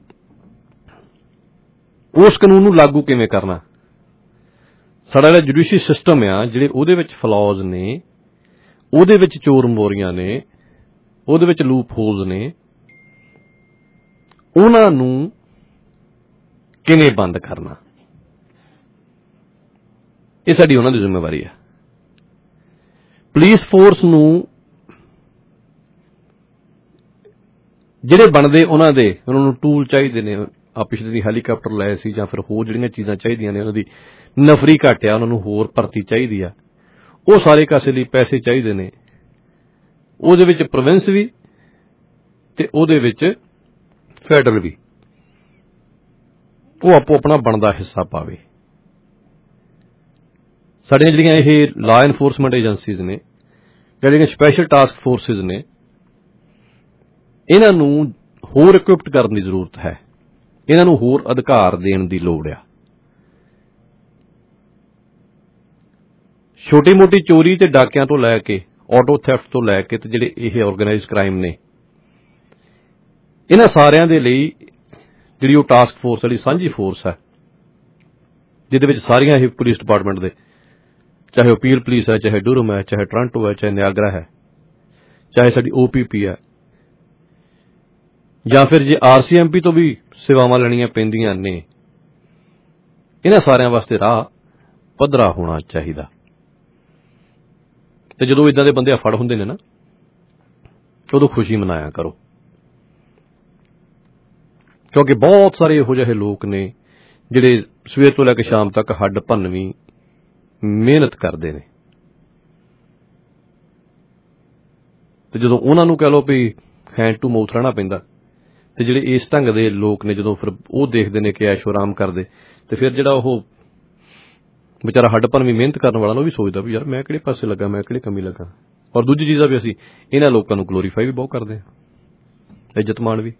ਉਸ ਕਾਨੂੰਨ ਨੂੰ ਲਾਗੂ ਕਿਵੇਂ ਕਰਨਾ, ਸਾਡਾ ਜਿਹੜਾ ਜੁਡੀਸ਼ਰੀ ਸਿਸਟਮ ਆ, ਜਿਹੜੇ ਉਹਦੇ ਵਿੱਚ ਫਲॉज ਨੇ, ਉਹਦੇ ਵਿੱਚ ਚੋਰ ਮੋਰੀਆਂ ਨੇ, ਉਹਦੇ ਵਿੱਚ ਲੂਪ ਹੋਲਸ ਨੇ, ਉਹਨਾਂ ਨੂੰ ਕਿਵੇਂ ਬੰਦ ਕਰਨਾ, ਇਹ ਸਾਡੀ ਉਹਨਾਂ ਦੀ ਜ਼ਿੰਮੇਵਾਰੀ ਹੈ। ਪੁਲਿਸ ਫੋਰਸ ਨੂੰ ਜਿਹੜੇ ਬਣਦੇ ਉਹਨਾਂ ਨੂੰ ਟੂਲ ਚਾਹੀਦੇ ਨੇ। ਪਿਛਲੇ ਦੀ ਹੈਲੀਕਾਪਟਰ ਲਏ ਸੀ ਜਾਂ ਫਿਰ ਹੋਰ ਜਿਹੜੀਆਂ ਚੀਜ਼ਾਂ ਚਾਹੀਦੀਆਂ ਨੇ, ਉਹਨਾਂ ਦੀ ਨਫਰੀ ਘੱਟ ਆ, ਉਹਨਾਂ ਨੂੰ ਹੋਰ ਭਰਤੀ ਚਾਹੀਦੀ ਆ, ਉਹ ਸਾਰੇ ਕਾਸੇ ਲਈ ਪੈਸੇ ਚਾਹੀਦੇ ਨੇ। ਉਹਦੇ ਵਿੱਚ ਪ੍ਰੋਵਿੰਸ ਵੀ ਤੇ ਉਹਦੇ ਵਿੱਚ ਫੈਡਰਲ ਵੀ, ਉਹ ਆਪੋ ਆਪਣਾ ਬਣਦਾ ਹਿੱਸਾ ਪਾਵੇ। ਸਾਡੀਆਂ ਜਿਹੜੀਆਂ ਇਹ ਲਾ ਐਨਫੋਰਸਮੈਂਟ ਏਜੰਸੀਜ਼ ਨੇ, ਜਿਹੜੀਆਂ ਸਪੈਸ਼ਲ ਟਾਸਕ ਫੋਰਸਿਸ ਨੇ, ਇਹਨਾਂ ਨੂੰ ਹੋਰ ਇਕੁਇਪਡ ਕਰਨ ਦੀ ਜ਼ਰੂਰਤ ਹੈ, ਇਹਨਾਂ ਨੂੰ ਹੋਰ ਅਧਿਕਾਰ ਦੇਣ ਦੀ ਲੋੜ ਆ। ਛੋਟੀ ਮੋਟੀ ਚੋਰੀ ਤੇ ਡਾਕਿਆਂ ਤੋਂ ਲੈ ਕੇ, ਆਟੋ ਥੈਫਟ ਤੋਂ ਲੈ ਕੇ ਤੇ ਜਿਹੜੇ ਇਹ ਆਰਗੇਨਾਈਜ਼ਡ ਕ੍ਰਾਈਮ ਨੇ, ਇਹਨਾਂ ਸਾਰਿਆਂ ਦੇ ਲਈ ਜਿਹੜੀ ਉਹ ਟਾਸਕ ਫੋਰਸ ਜਿਹੜੀ ਸਾਂਝੀ ਫੋਰਸ ਹੈ, ਜਿਹਦੇ ਵਿੱਚ ਸਾਰੀਆਂ ਇਹ ਪੁਲਿਸ ਡਿਪਾਰਟਮੈਂਟ ਦੇ, ਚਾਹੇ ਉਹ ਪੀਲ ਪੁਲਿਸ ਹੈ, ਚਾਹੇ ਡੂਰਮ ਹੈ, ਚਾਹੇ ਟੋਰਾਂਟੋ ਹੈ, ਚਾਹੇ ਨਿਆਗਰਾ ਹੈ, ਚਾਹੇ ਸਾਡੀ OPP ਹੈ, ਜਾਂ ਫਿਰ ਜੇ RCMP ਤੋਂ ਵੀ ਸੇਵਾਵਾਂ ਲੈਣੀਆਂ ਪੈਂਦੀਆਂ ਨੇ, ਇਹਨਾਂ ਸਾਰਿਆਂ ਵਾਸਤੇ ਰਾਹ ਪੱਧਰਾ ਹੋਣਾ ਚਾਹੀਦਾ। ਤੇ ਜਦੋਂ ਇਦਾਂ ਦੇ ਬੰਦੇ ਫੜ ਹੁੰਦੇ ਨੇ ਨਾ, ਉਦੋਂ ਖੁਸ਼ੀ ਮਨਾਇਆ ਕਰੋ, ਕਿਉਂਕਿ ਬਹੁਤ ਸਾਰੇ ਇਹੋ ਜਿਹੇ ਲੋਕ ਨੇ ਜਿਹੜੇ ਸਵੇਰ ਤੋਂ ਲੈ ਕੇ ਸ਼ਾਮ ਤੱਕ ਹੱਡ ਭੰਨਵੀਂ ਮਿਹਨਤ ਕਰਦੇ ਨੇ, ਤੇ ਜਦੋਂ ਉਹਨਾਂ ਨੂੰ ਕਹਿ ਲਓ ਵੀ ਹੈਂਡ ਟੂ ਮਾਊਥ ਰਹਿਣਾ ਪੈਂਦਾ, ਤੇ ਜਿਹੜੇ ਇਸ ਢੰਗ ਦੇ ਲੋਕ ਨੇ ਜਦੋਂ ਫਿਰ ਉਹ ਦੇਖਦੇ ਨੇ ਕਿ ਐਸ਼ੋ ਆਰਾਮ ਕਰਦੇ, ਤੇ ਫਿਰ ਜਿਹੜਾ ਉਹ ਵਿਚਾਰਾ ਹੱਡ ਭੰਨਵੀਂ ਮਿਹਨਤ ਕਰਨ ਵਾਲਾ, ਉਹ ਵੀ ਸੋਚਦਾ ਵੀ ਯਾਰ ਮੈਂ ਕਿਹੜੇ ਪਾਸੇ ਲੱਗਾ, ਮੈਂ ਕਿਹੜੀ ਕਮੀ ਲੱਗਾ। ਔਰ ਦੂਜੀ ਚੀਜ਼ ਆ ਵੀ ਅਸੀਂ ਇਹਨਾਂ ਲੋਕਾਂ ਨੂੰ ਗਲੋਰੀਫਾਈ ਵੀ ਬਹੁਤ ਕਰਦੇ ਹਾਂ, ਇੱਜ਼ਤ ਮਾਣ ਵੀ।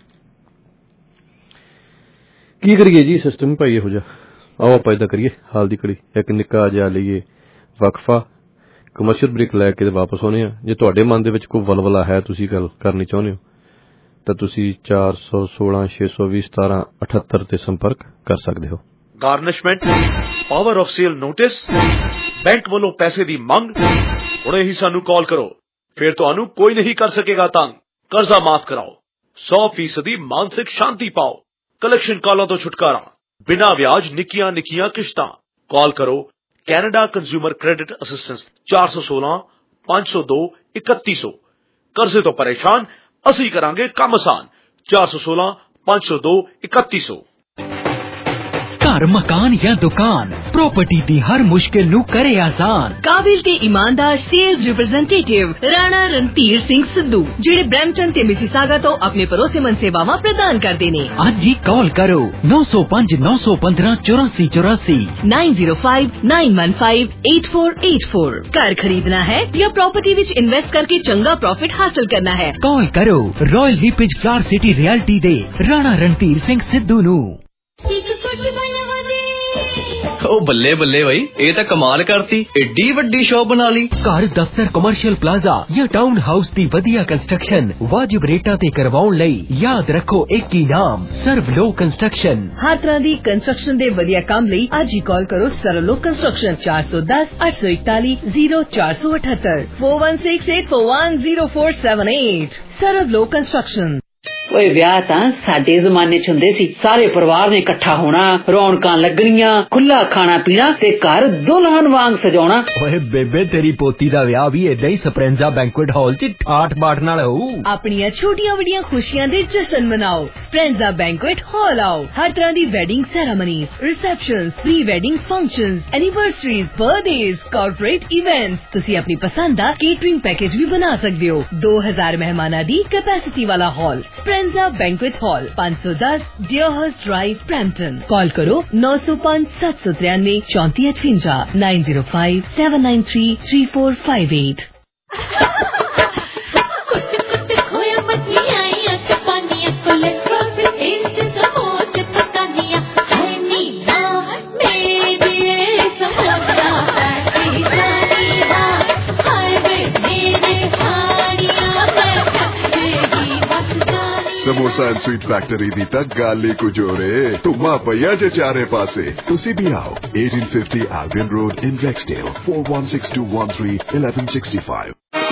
ਕੀ ਕਰੀਏ ਜੀ, ਸਿਸਟਮ ਭਾਈ ਇਹੋ ਜਿਹਾ। ਆਓ ਆਪਾਂ ਇੱਦਾਂ ਕਰੀਏ, ਹਾਲ ਦੀ ਘੜੀ ਇੱਕ ਨਿੱਕਾ ਜਿਹਾ ਲਈਏ ਵਕਫਾ, ਕਮਰਸ਼ੀਅਲ ਬ੍ਰੇਕ ਲੈ ਕੇ ਵਾਪਸ ਆਉਂਦੇ ਹਾਂ। ਜੇ ਤੁਹਾਡੇ ਮਨ ਦੇ ਵਿੱਚ ਕੋਈ ਵਲਵਲਾ ਹੈ, ਤੁਸੀਂ ਗੱਲ ਕਰਨੀ ਚਾਹੁੰਦੇ ਹੋ, ਤਾਂ ਤੁਸੀਂ 416 620 1778 ਤੇ ਸੰਪਰਕ ਕਰ ਸਕਦੇ ਹੋ। Garnishment, power of sale notice, bank ਵੱਲੋਂ ਪੈਸੇ ਦੀ ਮੰਗ, ਹੁਣੇ ਹੀ ਸਾਨੂੰ ਕਾਲ ਕਰੋ, ਫਿਰ ਤੁਹਾਨੂੰ ਕੋਈ ਨਹੀਂ ਕਰ ਸਕੇਗਾ ਤੰਗ। कर्जा माफ कराओ, 100% मानसिक शांति पाओ, कलेक्शन कॉलों तो छुटकारा, बिना ब्याज निकियां निकियां किश्तां। कॉल करो कैनेडा कंज्यूमर क्रेडिट असिस्टेंस 416 502 3100। कर्जे तो परेशान, असी करांगे काम आसान। 416 502 3100। घर मकान या दुकान प्रॉपर्टी दी हर मुश्किल नू करे आसान। काबिल ते ईमानदार सेल्स रिप्रेजेंटेटिव राणा रणधीर सिंह सिद्धू जेड़े ब्रैम्पटन ते मिसिसागा तो अपने भरोसेमंद सेवावां प्रदान करदे ने। अज ही कॉल करो 905 915 8484 905 915 8484। घर खरीदना है या प्रॉपर्टी विच इन्वेस्ट करके चंगा प्रॉफिट हासिल करना है, कॉल करो Royal LePage Flower City Realty दे राणा रणधीर सिंह सिद्धू नू। ओ बल्ले बल्ले भाई, ये तो कमाल करती, एडी वड्डी शॉप बना ली। घर दफ्तर कमर्शियल प्लाजा या टाउन हाउस दी वधिया कंस्ट्रक्शन वाजिब रेटा ते करवाउण लई याद रखो एक ही नाम सर्वलो कंस्ट्रक्शन। हर तरह दी कंस्ट्रक्शन दे वधिया काम लई आज ही कॉल करो सर्वलो कंस्ट्रक्शन 410 841 0478 4168 410478। सर्वलो कंस्ट्रक्शन। ओए ब्याह तां साडे जमाने च हुंदे सी, सारे परिवार ने इकट्ठा होना, रौनकां लगणियां, खुला खाना पीना ते घर दुल्हन वांग सजाउणा। ओए बेबे तेरी पोती दा ब्याह भी एदां ही स्प्रेंजा बैंक्वेट हॉल च ठाठ बाट नाल होऊ। अपनियां छोटियां वड्डियां खुशियां दे जश्न मनाओ, स्प्रेंजा बैंक्वेट हॉल आओ। हर तरह दी wedding ceremonies, receptions, pre wedding functions, anniversaries, birthdays, corporate events, तुसी अपनी पसंद दा केटरिंग पैकेज भी बना सकदे हो। 2000 मेहमानां दी कैपेसिटी वाला हॉल स्प्रेंजा banquet hall 510 Deerhurst Drive Brampton. Call करो 905 793 3458 905 793 3458। समोसा एंड स्वीट फैक्टरी दी तक गाली को जोरे तुमा पया जे चारे पासे तुसी भी आओ 1850 Albion Road in Rexdale 416213 1165।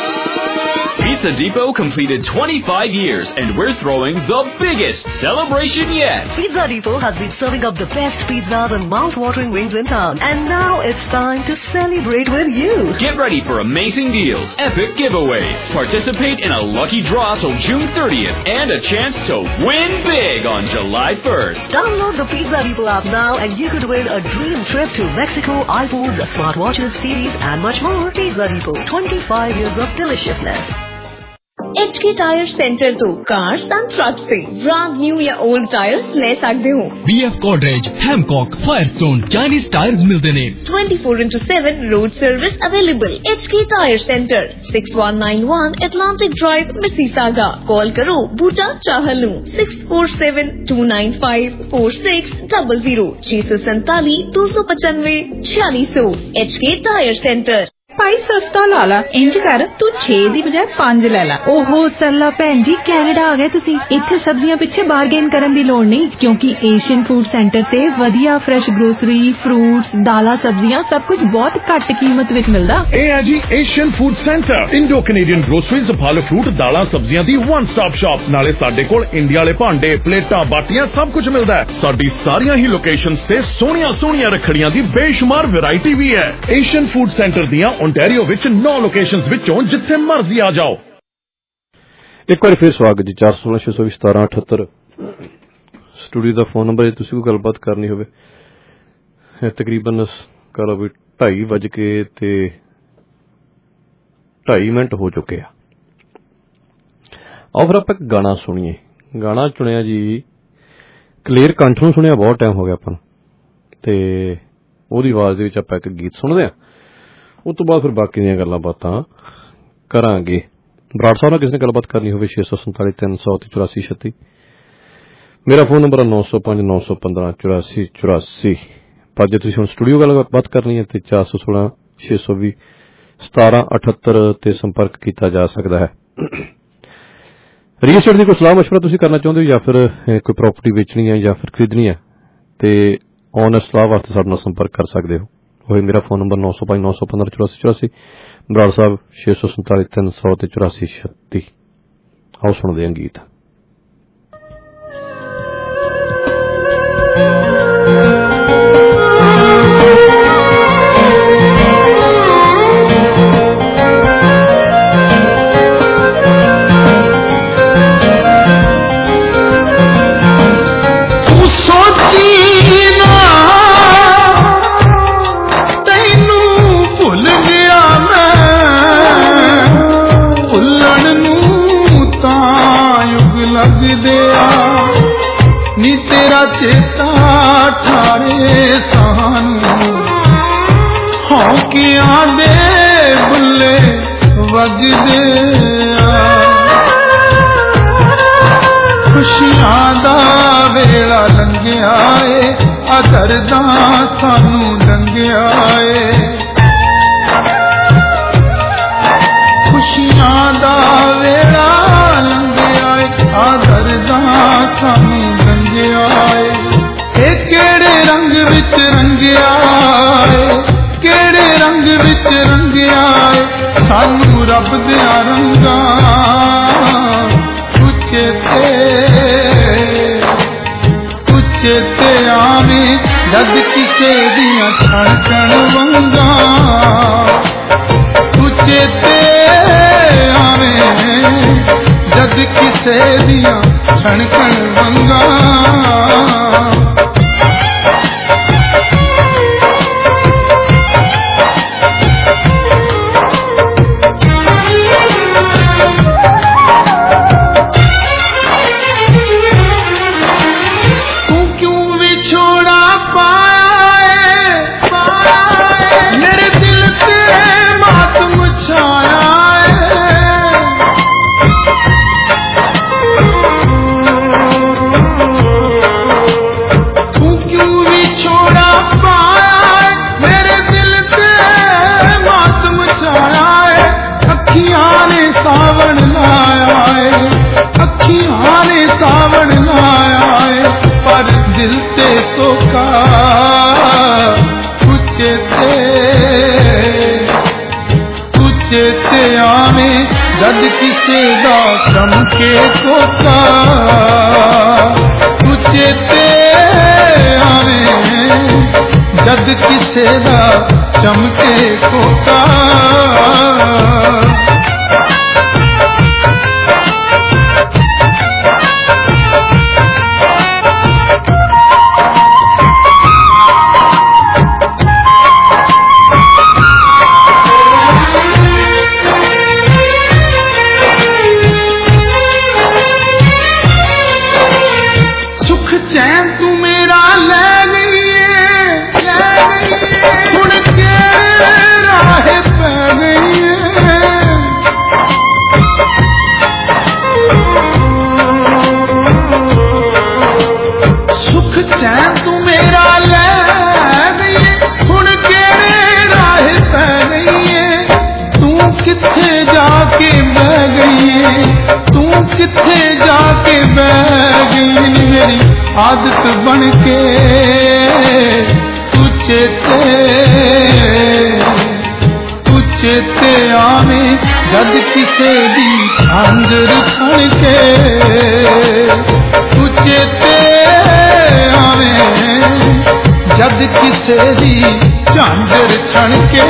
Pizza Depot completed 25 years and we're throwing the biggest celebration yet. Pizza Depot has been serving up the best pizzas and mouth-watering wings in town, and now it's time to celebrate with you. Get ready for amazing deals, epic giveaways, participate in a lucky draw till June 30th, and a chance to win big on July 1st. Download the Pizza Depot app now and you could win a dream trip to Mexico, iPhones, smartwatches, TVs and much more. Pizza Depot, 25 years of deliciousness. HK tyre centre तो cars and truck से brand new या old tyres ले सकते हो। BF Godrej, Hancock, Firestone, Chinese tyres मिलते ने। 24/7 road service available. HK tyre centre 6191 Atlantic Drive, Mississauga। Call करो Boota Chahal 647 295 4600 647 295 4600। HK tyre centre. भाई सस्ता ला ला, इंज कर तू 6 दी बजाय 5 ले ला। ओहो सरला भैन जी, कैनेडा आ गए तुसी। इत्थे सब्जियां पिछे बारगेन करन दी लोड़ नहीं, क्योंकि एशियन फूड सेंटर ते वधिया फ्रेश ग्रोसरी, फ्रूट्स, दालां, सब्जियां सब कुछ बहुत घट कीमत विच मिलदा। ए है जी Asian food centre, Indo Canadian groceries, फल फ्रूट, दालां, सब्जियां दी वन स्टॉप शॉप। नाले साडे कोल इंडिया वाले भांडे, प्लेटां, बाटियां सब कुछ मिलदा है। साडी सारियां ही लोकेशंस ते सोहणियां सोहणियां रखड़ियां दी बेशुमार वैरायटी भी है। एशियन फूड सेंटर दियां ओंटारियो विच 9 लोकेशंस विचों जिथे मर्जी आ जाओ। एक बार फिर स्वागत जी 416 620 1778 स्टूडियो का फोन नंबर है। तुसी कोई गलबात करनी होवे तकरीबन कह लो भी 2:02 हो चुके हैं। आओ फिर आप एक गाना सुनिए। गाना चुनिया जी क्लीयर कंठ नूं सुनिया बहुत टाइम हो गया अपन ते ओहदी आवाज़ दे विच आपां एक गीत सुनदे हां। उस तो बाद फिर बाकी दी गल्लां बातां करांगे। बराड़ साहब नाल किसी ने गलबात करनी होवे 647 300 84 36। मेरा फोन नंबर है 905 915 84 84। पर जे तुसीं हुण स्टूडियो गलबात करनी है तो 416 620 1778 ते संपर्क किया जा सकता है। रील एस्टेट की कोई सलाह मशवरा तुसीं करना चाहुंदे हो या फिर कोई प्रॉपर्टी बेचनी है या फिर खरीदनी है तो ऑनर सलाह वास्ते साडे नाल संपर्क कर सकते हो। वही मेरा फोन नंबर 905 915 84 84। बराड़ साहब 647 300 84 36। आओ सुनते हैं गीत। चेता ठारे सानू हौकियां दे बुले वगदे खुशियां दा वेला लंघिया ए अदरदा सानू लंघिया ए खुशियां दा वेला लंघिया ए अदरदा सानू लंघिया ए केड़े रंग विच रंगिया है केड़े रंग विच रंगिया है सानू रब दिया रंगा उच्चे आवे जद किसे दिया छड़कण वंगा उच्चे आवे जद किसे दिया छड़कण वंगा जद किसे दा चमके कोका चेते आवे जद किसे दा चमके कोका आदत बन के तू चेते आवे जद किसे दी आंदर छण के तू चेते आवे जद किसे दी झांजर छण के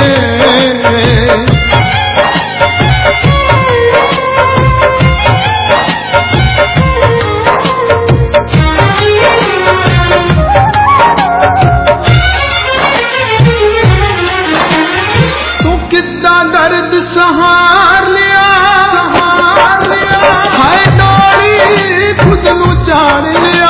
सहार लिया हाय डोरी खुद नू चाड़ लिया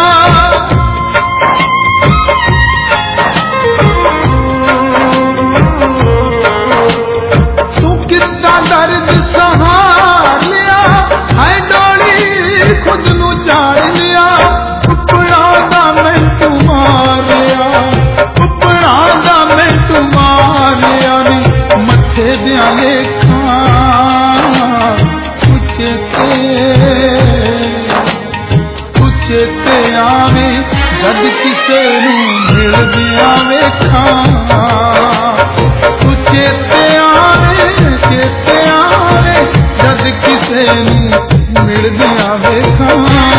ਵੇਖਾਂ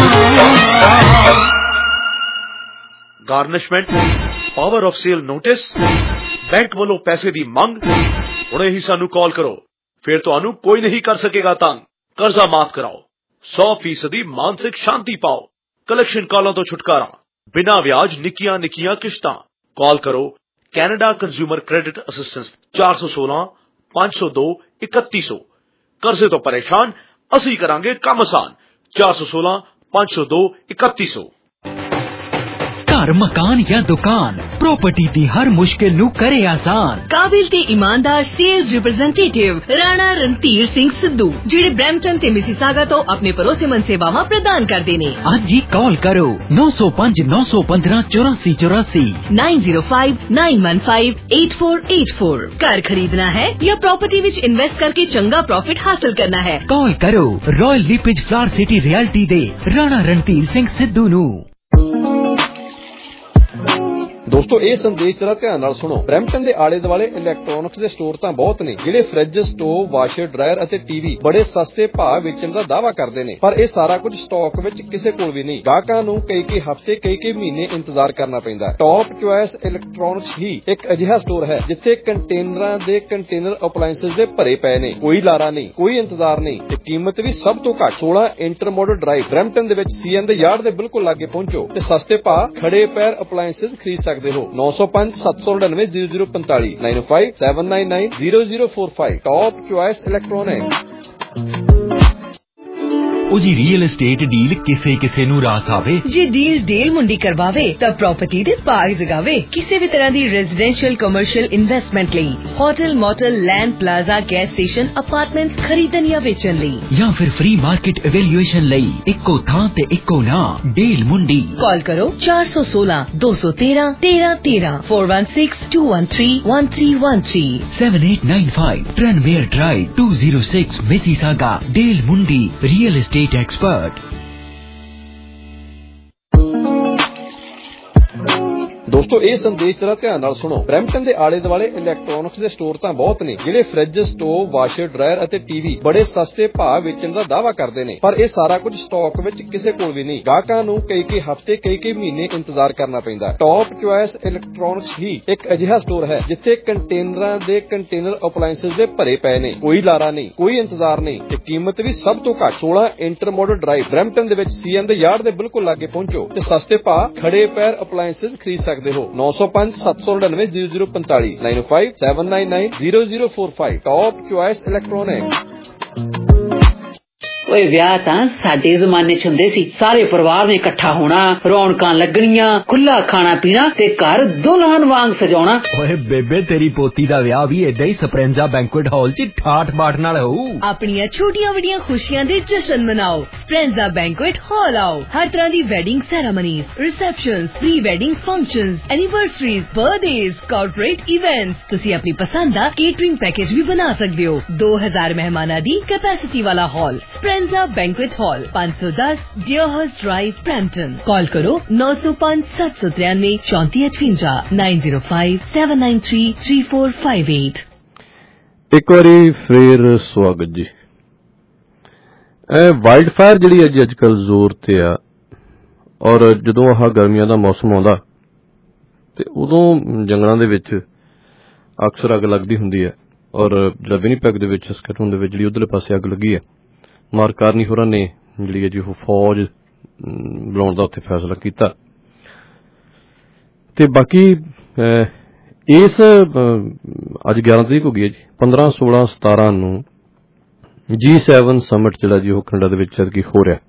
garnishment power of sale notice bank ਵੱਲੋਂ ਪੈਸੇ ਦੀ ਮੰਗ ਹੁਣੇ ਹੀ ਸਾਨੂੰ ਕਾਲ ਕਰੋ ਫਿਰ ਤੁਹਾਨੂੰ ਕੋਈ ਨਹੀਂ ਕਰ ਸਕੇਗਾ ਤੰਗ ਕਰਜ਼ਾ ਮਾਫ ਕਰਾਓ 100% ਮਾਨਸਿਕ ਸ਼ਾਂਤੀ ਪਾਓ ਕਲੈਕਸ਼ਨ ਕਾਲਾਂ ਤੋਂ ਛੁਟਕਾਰਾ ਬਿਨਾਂ ਵਿਆਜ ਨਿੱਕੀਆਂ ਨਿੱਕੀਆਂ ਕਿਸ਼ਤਾਂ ਕਾਲ ਕਰੋ ਕੈਨੇਡਾ ਕੰਜ਼ਿਊਮਰ ਕ੍ਰੈਡਿਟ ਅਸਿਸਟੈਂਸ 416 502 3100 ਕਰਜ਼ੇ ਤੋਂ ਪਰੇਸ਼ਾਨ ਅਸੀਂ ਕਰਾਂਗੇ ਕੰਮ ਆਸਾਨ 416 502 3100 घर मकान या दुकान प्रॉपर्टी दी हर मुश्किल नू करे आसान काबिल ते ईमानदार सेल्स रिप्रेजेंटेटिव राणा रणधीर सिंह सिद्धू जिहड़े ब्रैम्पटन ते मिसिसागा तो अपने भरोसेमंद सेवावां प्रदान करदे ने अज ही कॉल करो 905 915 8484 905 915 8484 घर खरीदना है या प्रॉपर्टी विच इन्वेस्ट करके चंगा प्रॉफिट हासिल करना है कॉल करो Royal LePage Flower City Realty दे राणा रणधीर सिंह सिद्धू नू ਦੋਸਤੋ ਇਹ ਸੰਦੇਸ਼ ਜਰਾ ਧਿਆਨ ਨਾਲ ਸੁਣੋ ਬਰੈਂਪਟਨ ਦੇ ਆਲੇ ਦੁਆਲੇ ਇਲੈਕਟ੍ਰੋਨਿਕਸ ਦੇ ਸਟੋਰ ਤਾਂ ਬਹੁਤ ਨੇ ਜਿਹੜੇ ਫ੍ਰਿਜ ਸਟੋਵ ਵਾਸ਼ਰ ਡਰਾਇਰ ਅਤੇ ਟੀਵੀ ਬੜੇ ਸਸਤੇ ਭਾਅ ਵੇਚਣ ਦਾ ਦਾਅਵਾ ਕਰਦੇ ਨੇ ਪਰ ਇਹ ਸਾਰਾ ਕੁਝ ਸਟਾਕ ਵਿੱਚ ਕਿਸੇ ਕੋਲ ਵੀ ਨਹੀਂ ਗਾਹਕਾਂ ਨੂੰ ਕਈ ਹਫ਼ਤੇ ਕਈ ਮਹੀਨੇ ਇੰਤਜ਼ਾਰ ਕਰਨਾ ਪੈਂਦਾ ਟੌਪ ਚੁਆਇਸ ਇਲੈਕਟ੍ਰੋਨਿਕਸ ਹੀ ਇੱਕ ਅਜਿਹਾ ਸਟੋਰ ਹੈ ਜਿੱਥੇ ਕੰਟੇਨਰਾਂ ਦੇ ਕੰਟੇਨਰ ਅਪਲਾਇੰਸਸ ਦੇ ਭਰੇ ਪਏ ਨੇ ਕੋਈ ਲਾਰਾ ਨਹੀਂ ਕੋਈ ਇੰਤਜ਼ਾਰ ਨਹੀਂ ਤੇ ਕੀਮਤ ਵੀ ਸਭ ਤੋਂ ਘੱਟ 16 ਇੰਟਰਮੋਡਲ ਡਰਾਈਵ ਬਰੈਂਪਟਨ ਦੇ ਵਿੱਚ ਸੀਐਨ ਦੇ ਯਾਰਡ ਦੇ ਬਿਲਕੁਲ ਲਾਗੇ ਪਹੁੰਚੋ ਤੇ ਸਸਤੇ ਭਾਅ ਖੜੇ ਪੈਰ ਅਪਲਾਇੰਸਸ ਖਰੀਦ ਸਕਦੇ हो 905 799 0045 905 799 0045 टॉप चॉइस इलेक्ट्रॉनिक उजी रियल एस्टेट डील किसे किसे नू रास आवे जे डील डेल मुंडी करवावे तब प्रॉपर्टी दे पाग जगावे किसी भी तरह दी रेजिडेंशियल कमर्शियल इन्वेस्टमेंट लई hotel motel land plaza gas station apartments खरीदन या बेचन लई या फिर फ्री मार्केट एवेल्यूएशन लई इक्को थां ते इक्को ना डील मुंडी कॉल करो 416 213 1313 416 213 1313 7895 ट्रेनमेयर drive 206 Mississauga deal Mundi real estate expert ਦੋਸਤੋ ਇਹ ਸੰਦੇਸ਼ ਜਰਾ ਧਿਆਨ ਨਾਲ ਸੁਣੋ ਬਰੈਂਪਟਨ ਦੇ ਆਲੇ ਦੁਆਲੇ ਇਲੈਕਟ੍ਰੋਨਿਕਸ ਦੇ ਸਟੋਰ ਤਾਂ ਬਹੁਤ ਨੇ ਜਿਹੜੇ ਫ੍ਰਿਜ ਸਟੋਵ ਵਾਸ਼ਰ ਡਰਾਇਰ ਅਤੇ ਟੀਵੀ ਬੜੇ ਸਸਤੇ ਭਾਅ ਵੇਚਣ ਦਾ ਦਾਅਵਾ ਕਰਦੇ ਨੇ ਪਰ ਇਹ ਸਾਰਾ ਕੁਝ ਸਟਾਕ ਵਿੱਚ ਕਿਸੇ ਕੋਲ ਵੀ ਨਹੀਂ ਗਾਹਕਾਂ ਨੂੰ ਕਈ ਹਫ਼ਤੇ ਕਈ ਮਹੀਨੇ ਇੰਤਜ਼ਾਰ ਕਰਨਾ ਪੈਂਦਾ ਟੌਪ ਚੁਆਇਸ ਇਲੈਕਟ੍ਰੋਨਿਕਸ ਹੀ ਇੱਕ ਅਜਿਹਾ ਸਟੋਰ ਹੈ ਜਿੱਥੇ ਕੰਟੇਨਰਾਂ ਦੇ ਕੰਟੇਨਰ ਅਪਲਾਇੰਸਸ ਦੇ ਭਰੇ ਪਏ ਨੇ ਕੋਈ ਲਾਰਾ ਨਹੀਂ ਕੋਈ ਇੰਤਜ਼ਾਰ ਨਹੀਂ ਤੇ ਕੀਮਤ ਵੀ ਸਭ ਤੋਂ ਘੱਟ 16 ਇੰਟਰਮੋਡਲ ਡਰਾਈਵ ਬਰੈਂਪਟਨ ਦੇ ਵਿੱਚ ਸੀਐਨ ਦੇ ਯਾਰਡ ਦੇ ਬਿਲਕੁਲ ਲਾਗੇ ਪਹੁੰਚੋ ਤੇ ਸਸਤੇ ਭਾਅ ਖੜੇ ਪੈਰ ਅਪਲਾਇੰਸਸ ਖਰੀਦ ਸਕਦੇ हो 905 799 0045 905 799 0045 टॉप चॉइस इलेक्ट्रॉनिक ਓਏ ਵਿਆਹ ਤਾਂ ਸਾਡੇ ਜ਼ਮਾਨੇ 'ਚ ਹੁੰਦੇ ਸੀ ਸਾਰੇ ਪਰਿਵਾਰ ਨੇ ਇਕੱਠਾ ਹੋਣਾ ਰੌਣਕਾਂ ਲੱਗਣੀਆਂ ਖੁੱਲਾ ਖਾਣਾ ਪੀਣਾ ਤੇ ਘਰ ਦੁਲਹਨ ਵਾਂਗ ਸਜਾਉਣਾ ਓਏ ਬੇਬੇ ਤੇਰੀ ਪੋਤੀ ਦਾ ਵਿਆਹ ਵੀ ਏਦਾਂ ਹੀ ਸਪਰੈਂਜਾ ਬੈਂਕੁਏਟ ਹਾਲ 'ਚ ਠਾਠ ਬਾਠ ਨਾਲ ਹੋਊ ਆਪਣੀਆਂ ਛੋਟੀਆਂ ਵੱਡੀਆਂ ਖੁਸ਼ੀਆਂ ਦੇ ਜਸ਼ਨ ਮਨਾਓ ਸਪਰੈਂਜਾ ਬੈਂਕੁਏਟ ਹਾਲ ਆਓ ਹਰ ਤਰ੍ਹਾਂ ਦੀ wedding ceremonies receptions pre wedding functions anniversaries birthdays corporate events ਤੁਸੀਂ ਆਪਣੀ ਪਸੰਦ ਦਾ ਕੇਟਰਿੰਗ ਪੈਕੇਜ ਵੀ ਬਣਾ ਸਕਦੇ ਹੋ 2000 ਮਹਿਮਾਨਾਂ ਦੀ ਕੈਪੈਸਿਟੀ ਵਾਲਾ ਹਾਲ Spenza Banquet Hall, 510 Deerhurst Drive, Brampton. Call करो 905 793 3458 905 793 3458. ਇੱਕ ਵਾਰੀ ਫੇਰ ਸਵਾਗਤ ਜੀ ਇਹ ਵਾਈਲਡ ਫਾਇਰ ਜਿਹੜੀ ਅੱਜ ਕੱਲ ਜ਼ੋਰ ਤੇ ਆ ਔਰ ਜਦੋਂ ਆਹ ਗਰਮੀਆਂ ਦਾ ਮੌਸਮ ਆਉਂਦਾ ਤੇ ਉਦੋਂ ਜੰਗਲਾਂ ਦੇ ਵਿੱਚ ਅਕਸਰ ਅੱਗ ਲੱਗਦੀ ਹੁੰਦੀ ਹੈ ਔਰ ਜਿਹੜਾ ਵਿਨੀਪੈਗ ਦੇ ਵਿੱਚ ਸਕੈਟਨ ਦੇ ਵਿੱਚ ਜਿਹੜੀ ਉਧਰਲੇ ਪਾਸੇ ਅੱਗ ਲੱਗੀ ਹੈ ਮਾਰਕ ਕਾਰਨੀ ਹੋਰਾਂ ਨੇ ਜਿਹੜੀ ਹੈ ਜੀ ਉਹ ਫੌਜ ਬੁਲਾਉਣ ਦਾ ਉੱਥੇ ਫੈਸਲਾ ਕੀਤਾ ਤੇ ਬਾਕੀ ਇਸ ਅੱਜ 11 ਤਰੀਕ ਹੋ ਗਈ ਹੈ ਜੀ 15 16 17 ਨੂੰ G7 ਸਮਿਟ ਜਿਹੜਾ ਜੀ ਉਹ ਕੈਨੇਡਾ ਦੇ ਵਿੱਚ ਅੱਜ ਹੋ ਰਿਹਾ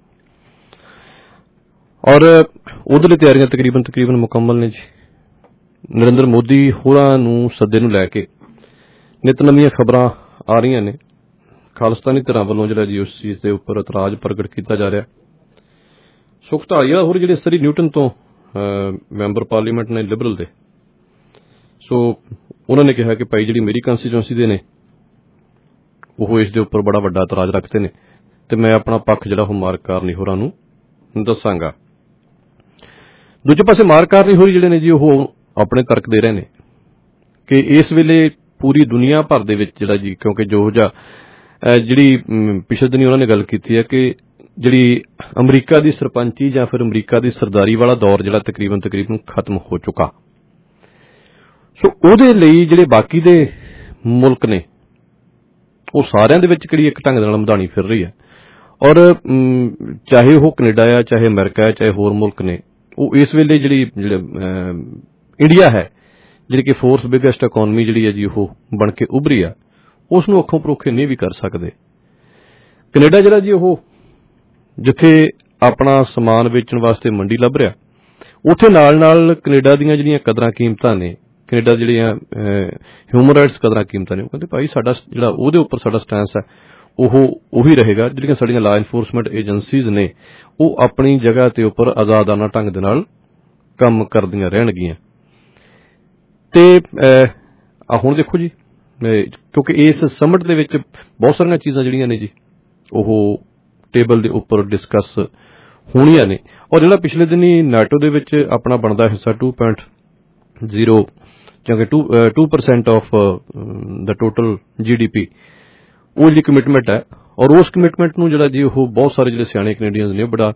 ਔਰ ਉਧਰਲੀ ਤਿਆਰੀਆਂ ਤਕਰੀਬਨ ਮੁਕੰਮਲ ਨੇ ਜੀ ਨਰਿੰਦਰ ਮੋਦੀ ਹੋਰਾਂ ਨੂੰ ਸੱਦੇ ਨੂੰ ਲੈ ਕੇ ਨਿਤ ਨਵੀਆਂ ਖਬਰਾਂ ਆ ਰਹੀਆਂ ਨੇ ਖਾਲਿਸਤਾਨੀ ਧਿਰਾਂ ਵੱਲੋਂ ਜਿਹੜਾ ਜੀ ਉਸ ਚੀਜ਼ ਦੇ ਉੱਪਰ ਇਤਰਾਜ਼ ਪ੍ਰਗਟ ਕੀਤਾ ਜਾ ਰਿਹਾ ਸੁਖ ਧਾਲੀਵਾਲ ਹੋਰ ਜਿਹੜੇ ਸਰੀ ਨਿਊਟਨ ਤੋਂ ਮੈਂਬਰ ਪਾਰਲੀਮੈਂਟ ਨੇ ਲਿਬਰਲ ਦੇ ਸੋ ਉਹਨਾਂ ਨੇ ਕਿਹਾ ਕਿ ਭਾਈ ਜਿਹੜੀ ਮੇਰੀ ਕੰਸਟੀਚੁਐਂਸੀ ਦੇ ਨੇ ਉਹ ਇਸ ਦੇ ਉੱਪਰ ਬੜਾ ਵੱਡਾ ਇਤਰਾਜ਼ ਰੱਖਦੇ ਨੇ ਤੇ ਮੈਂ ਆਪਣਾ ਪੱਖ ਜਿਹੜਾ ਉਹ ਮਾਰਕ ਕਾਰਨੀ ਹੋਰਾਂ ਨੂੰ ਦੱਸਾਂਗਾ ਦੂਜੇ ਪਾਸੇ ਮਾਰਕ ਕਾਰਨੀ ਹੋਰੀ ਜਿਹੜੇ ਨੇ ਜੀ ਉਹ ਆਪਣੇ ਤਰਕ ਦੇ ਰਹੇ ਨੇ ਕਿ ਇਸ ਵੇਲੇ ਪੂਰੀ ਦੁਨੀਆ ਭਰ ਦੇ ਵਿੱਚ ਜਿਹੜਾ ਜੀ ਕਿਉਂਕਿ ਜੋ ਜਿਹਾ ਜਿਹੜੀ ਪਿਛਲੇ ਦਿਨੀ ਉਹਨਾਂ ਨੇ ਗੱਲ ਕੀਤੀ ਹੈ ਕਿ ਜਿਹੜੀ ਅਮਰੀਕਾ ਦੀ ਸਰਪੰਚੀ ਜਾਂ ਫਿਰ ਅਮਰੀਕਾ ਦੀ ਸਰਦਾਰੀ ਵਾਲਾ ਦੌਰ ਜਿਹੜਾ ਤਕਰੀਬਨ ਖਤਮ ਹੋ ਚੁੱਕਾ। ਸੋ ਉਹਦੇ ਲਈ ਜਿਹੜੇ ਬਾਕੀ ਦੇ ਮੁਲਕ ਨੇ ਉਹ ਸਾਰਿਆਂ ਦੇ ਵਿੱਚ ਕਿਹੜੀ ਇੱਕ ਢੰਗ ਨਾਲ ਮਧਾਣੀ ਫਿਰ ਰਹੀ ਹੈ। ਔਰ ਚਾਹੇ ਉਹ ਕੈਨੇਡਾ ਆ, ਚਾਹੇ ਅਮਰੀਕਾ ਹੈ, ਚਾਹੇ ਹੋਰ ਮੁਲਕ ਨੇ, ਉਹ ਇਸ ਵੇਲੇ ਜਿਹੜੀ ਇੰਡੀਆ ਹੈ ਜਿਹੜੀ ਕਿ ਫੋਰਥ ਬਿਗੈਸਟ ਇਕੋਨਮੀ ਜਿਹੜੀ ਹੈ ਜੀ ਉਹ ਬਣ ਕੇ ਉੱਭਰੀ ਆ, ਉਸ ਨੂੰ ਅੱਖੋਂ ਪਰੋਖੇ ਨਹੀਂ ਵੀ ਕਰ ਸਕਦੇ। ਕੈਨੇਡਾ ਜਿਹੜਾ ਜੀ ਉਹ ਜਿੱਥੇ ਆਪਣਾ ਸਮਾਨ ਵੇਚਣ ਵਾਸਤੇ ਮੰਡੀ ਲੱਭ ਰਿਹਾ, ਉੱਥੇ ਨਾਲ ਕੈਨੇਡਾ ਦੀਆਂ ਜਿਹੜੀਆਂ ਕਦਰਾਂ ਕੀਮਤਾਂ ਨੇ, ਕੈਨੇਡਾ ਜਿਹੜੀਆਂ ਹਿਊਮਨ ਰਾਈਟਸ ਕਦਰਾਂ ਕੀਮਤਾਂ ਨੇ, ਉਹ ਕਹਿੰਦੇ ਭਾਈ ਸਾਡਾ ਜਿਹੜਾ ਉਹਦੇ ਉੱਪਰ ਸਾਡਾ ਸਟੈਂਸ ਹੈ ਉਹ ਉਹੀ ਰਹੇਗਾ। ਜਿਹੜੀਆਂ ਸਾਡੀਆਂ ਲਾ ਇਨਫੋਰਸਮੈਂਟ ਏਜੰਸੀਜ਼ ਨੇ ਉਹ ਆਪਣੀ ਜਗ੍ਹਾ ਤੇ ਉੱਪਰ ਆਜ਼ਾਦਾਨਾ ਢੰਗ ਦੇ ਨਾਲ ਕੰਮ ਕਰਦੀਆਂ ਰਹਿਣਗੀਆਂ। ਤੇ ਹੁਣ ਦੇਖੋ ਜੀ, ਕਿਉਂਕਿ ਇਸ ਸਮਿਟ ਦੇ ਵਿੱਚ ਬਹੁਤ ਸਾਰੀਆਂ ਚੀਜ਼ਾਂ ਜਿਹੜੀਆਂ ਨੇ ਜੀ ਉਹ ਟੇਬਲ ਦੇ ਉੱਪਰ ਡਿਸਕਸ ਹੋਣੀਆਂ ਨੇ। ਔਰ ਜਿਹੜਾ ਪਿਛਲੇ ਦਿਨੀ ਨਾਟੋ ਦੇ ਵਿੱਚ ਆਪਣਾ ਬਣਦਾ ਹਿੱਸਾ 2.0 ਜਾਂ 2% ਆਫ ਦਾ ਟੋਟਲ GDP, ਉਹ ਜਿਹੜੀ ਕਮਿਟਮੈਂਟ ਹੈ, ਔਰ ਉਸ ਕਮਿਟਮੈਂਟ ਨੂੰ ਜਿਹੜਾ ਜੀ ਉਹ ਬਹੁਤ ਸਾਰੇ ਜਿਹੜੇ ਸਿਆਣੇ ਕੈਨੇਡੀਅਨਸ ਨੇ ਬੜਾ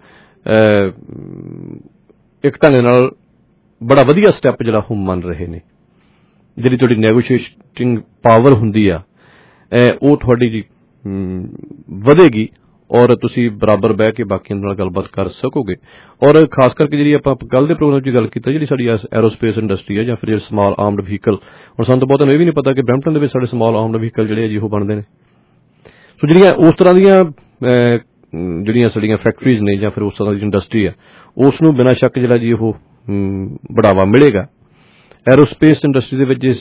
ਇੱਕ ਢੰਗ ਨਾਲ ਬੜਾ ਵਧੀਆ ਸਟੈਪ ਜਿਹੜਾ ਉਹ ਮੰਨ ਰਹੇ ਨੇ। ਜਿਹੜੀ ਤੁਹਾਡੀ ਨੈਗੋਸ਼ੀਏਟਿੰਗ ਪਾਵਰ ਹੁੰਦੀ ਆ ਉਹ ਤੁਹਾਡੀ ਜੀ ਵਧੇਗੀ ਔਰ ਤੁਸੀਂ ਬਰਾਬਰ ਬਹਿ ਕੇ ਬਾਕੀਆਂ ਨਾਲ ਗੱਲਬਾਤ ਕਰ ਸਕੋਗੇ। ਔਰ ਖਾਸ ਕਰਕੇ ਜਿਹੜੀ ਆਪਾਂ ਕੱਲ ਦੇ ਪ੍ਰੋਗਰਾਮ 'ਚ ਗੱਲ ਕੀਤੀ, ਜਿਹੜੀ ਸਾਡੀ ਐਰੋਸਪੇਸ ਇੰਡਸਟਰੀ ਹੈ ਜਾਂ ਫਿਰ ਜਿਹੜੇ ਸਮਾਲ ਆਰਮਡ ਵਹੀਕਲ, ਹੁਣ ਸਾਨੂੰ ਤਾਂ ਬਹੁਤਾਂ ਨੂੰ ਇਹ ਵੀ ਨਹੀਂ ਪਤਾ ਕਿ ਬਰੈਂਪਟਨ ਦੇ ਵਿੱਚ ਸਾਡੇ ਸਮਾਲ ਆਰਮਡ ਵਹੀਕਲ ਜਿਹੜੇ ਜੀ ਉਹ ਬਣਦੇ ਨੇ। ਸੋ ਜਿਹੜੀਆਂ ਉਸ ਤਰ੍ਹਾਂ ਦੀਆਂ ਜਿਹੜੀਆਂ ਸਾਡੀਆਂ ਫੈਕਟਰੀਜ਼ ਨੇ ਜਾਂ ਫਿਰ ਉਸ ਤਰ੍ਹਾਂ ਦੀ ਇੰਡਸਟਰੀ ਆ, ਉਸ ਨੂੰ ਬਿਨਾਂ ਸ਼ੱਕ ਜਿਹੜਾ ਜੀ ਉਹ ਬੜਾਵਾ ਮਿਲੇਗਾ। ਐਰੋਸਪੇਸ ਇੰਡਸਟਰੀ ਦੇ ਵਿੱਚ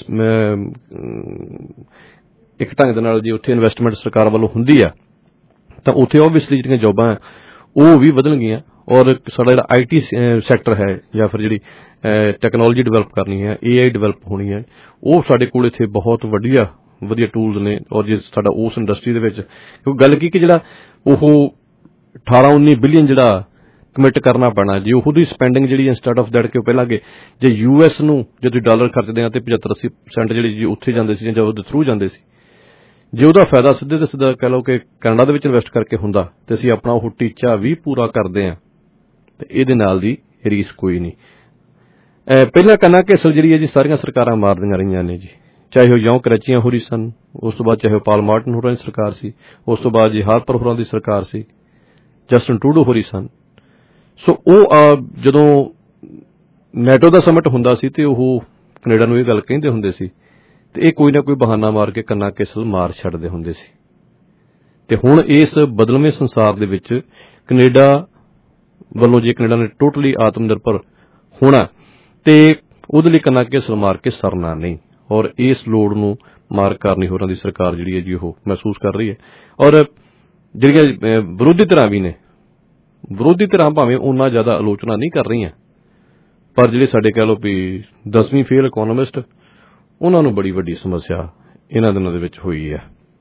ਇੱਕ ਢੰਗ ਦੇ ਨਾਲ ਜੇ ਉੱਥੇ ਇਨਵੈਸਟਮੈਂਟ ਸਰਕਾਰ ਵੱਲੋਂ ਹੁੰਦੀ ਆ ਤਾਂ ਉੱਥੇ ਓਬਵੀਅਸਲੀ ਜਿਹੜੀਆਂ ਜੋਬਾਂ ਉਹ ਵੀ ਵਧਣਗੀਆਂ। ਔਰ ਸਾਡਾ ਜਿਹੜਾ IT ਸੈਕਟਰ ਹੈ ਜਾਂ ਫਿਰ ਜਿਹੜੀ ਟੈਕਨੋਲੋਜੀ ਡਿਵੈਲਪ ਕਰਨੀ ਹੈ, AI ਡਿਵੈਲਪ ਹੋਣੀ ਹੈ, ਉਹ ਸਾਡੇ ਕੋਲ ਇੱਥੇ ਬਹੁਤ ਵਧੀਆ ਟੂਲਸ ਨੇ। ਔਰ ਜੇ ਸਾਡਾ ਉਸ ਇੰਡਸਟਰੀ ਦੇ ਵਿੱਚ ਕਿਉਂਕਿ ਗੱਲ ਕੀ ਕਿ ਜਿਹੜਾ ਉਹ 18-19 ਬਿਲੀਅਨ ਜਿਹੜਾ ਕਮਿਟ ਕਰਨਾ ਪੈਣਾ, ਜੇ ਉਹਦੀ ਸਪੈਂਡਿੰਗ ਜਿਹੜੀ ਇੰਸਟੈਡ ਆਫ ਦੈਟ ਕਿ ਪਹਿਲਾਂ ਅੱਗੇ ਜੇ US ਨੂੰ ਜੇ ਤੁਸੀਂ ਡਾਲਰ ਖਰਚਦੇ ਆ ਤੇ 75-80% ਜਿਹੜੀ ਜੀ ਉੱਥੇ ਜਾਂਦੇ ਸੀ ਜਾਂ ਉਹਦੇ ਥਰੂ ਜਾਂਦੇ ਸੀ, ਜੇ ਉਹਦਾ ਫਾਇਦਾ ਸਿੱਧੇ ਤੇ ਸਿੱਧਾ ਕਹਿ ਲਓ ਕਿ ਕੈਨੇਡਾ ਦੇ ਵਿੱਚ ਇਨਵੈਸਟ ਕਰਕੇ ਹੁੰਦਾ ਤੇ ਅਸੀਂ ਆਪਣਾ ਉਹ ਟੀਚਾ ਵੀ ਪੂਰਾ ਕਰਦੇ ਹਾਂ ਤੇ ਇਹਦੇ ਨਾਲ ਦੀ ਰੀਸ ਕੋਈ ਨਹੀਂ। ਪਹਿਲਾਂ ਕਹਿੰਦਾ ਕਿ ਅਸਲ ਜਿਹੜੀ ਹੈ ਜੀ ਸਾਰੀਆਂ ਸਰਕਾਰਾਂ ਮਾਰਦੀਆਂ ਰਹੀਆਂ ਨੇ ਜੀ, ਚਾਹੇ ਉਹ ਯੋਂ ਕਰੈਚੀਆਂ ਹੋ ਰਹੀ ਸਨ, ਉਸ ਤੋਂ ਬਾਅਦ ਚਾਹੇ ਉਹ ਪਾਲ ਮਾਰਟਨ ਹੋਰਾਂ ਦੀ ਸਰਕਾਰ ਸੀ, ਉਸ ਤੋਂ ਬਾਅਦ ਜੀ ਹਾਰਪਰ ਹੋਰਾਂ ਦੀ ਸਰਕਾਰ ਸੀ, ਜਸਟਿਨ ਟਰੂਡੋ ਹੋ ਰਹੀ ਸਨ। ਸੋ ਉਹ ਜਦੋਂ ਨੈਟੋ ਦਾ ਸਮਿਟ ਹੁੰਦਾ ਸੀ ਤੇ ਉਹ ਕੈਨੇਡਾ ਨੂੰ ਇਹ ਗੱਲ ਕਹਿੰਦੇ ਹੁੰਦੇ ਸੀ ਤੇ ਇਹ ਕੋਈ ਨਾ ਕੋਈ ਬਹਾਨਾ ਮਾਰ ਕੇ ਕੰਨਾ ਕੇਸਲ ਮਾਰ ਛੱਡਦੇ ਹੁੰਦੇ ਸੀ। ਤੇ ਹੁਣ ਇਸ ਬਦਲਵੇਂ ਸੰਸਾਰ ਦੇ ਵਿੱਚ ਕੈਨੇਡਾ ਵੱਲੋਂ ਜੇ ਕੈਨੇਡਾ ਨੇ ਟੋਟਲੀ ਆਤਮ ਨਿਰਭਰ ਹੋਣਾ ਤੇ ਉਹਦੇ ਲਈ ਕੰਨਾ ਕੇਸਲ ਮਾਰ ਕੇ ਸਰਨਾ ਨਹੀਂ। ਔਰ ਇਸ ਲੋੜ ਨੂੰ ਮਾਰ ਕਰਨੀ ਹੋਰਾਂ ਦੀ ਸਰਕਾਰ ਜਿਹੜੀ ਹੈ ਜੀ ਉਹ ਮਹਿਸੂਸ ਕਰ ਰਹੀ ਹੈ। ਔਰ ਜਿਹੜੀਆਂ ਵਿਰੋਧੀ ਧਿਰਾਂ ਵੀ ਨੇ, ਵਿਰੋਧੀ ਧਿਰਾਂ ਭਾਵੇਂ ਉਹਨਾਂ ਜ਼ਿਆਦਾ ਆਲੋਚਨਾ ਨਹੀਂ ਕਰ ਰਹੀਆਂ, ਪਰ ਜਿਹੜੇ ਸਾਡੇ ਕਹਿ ਲਓ ਵੀ 10ਵੀਂ ਫੇਲ ਇਕੋਨੋਮਿਸਟ, ਉਹਨਾਂ ਨੂੰ ਬੜੀ ਵੱਡੀ ਸਮੱਸਿਆ ਇਹਨਾਂ ਦਿਨਾਂ ਦੇ ਵਿੱਚ ਹੋਈ ਹੈ।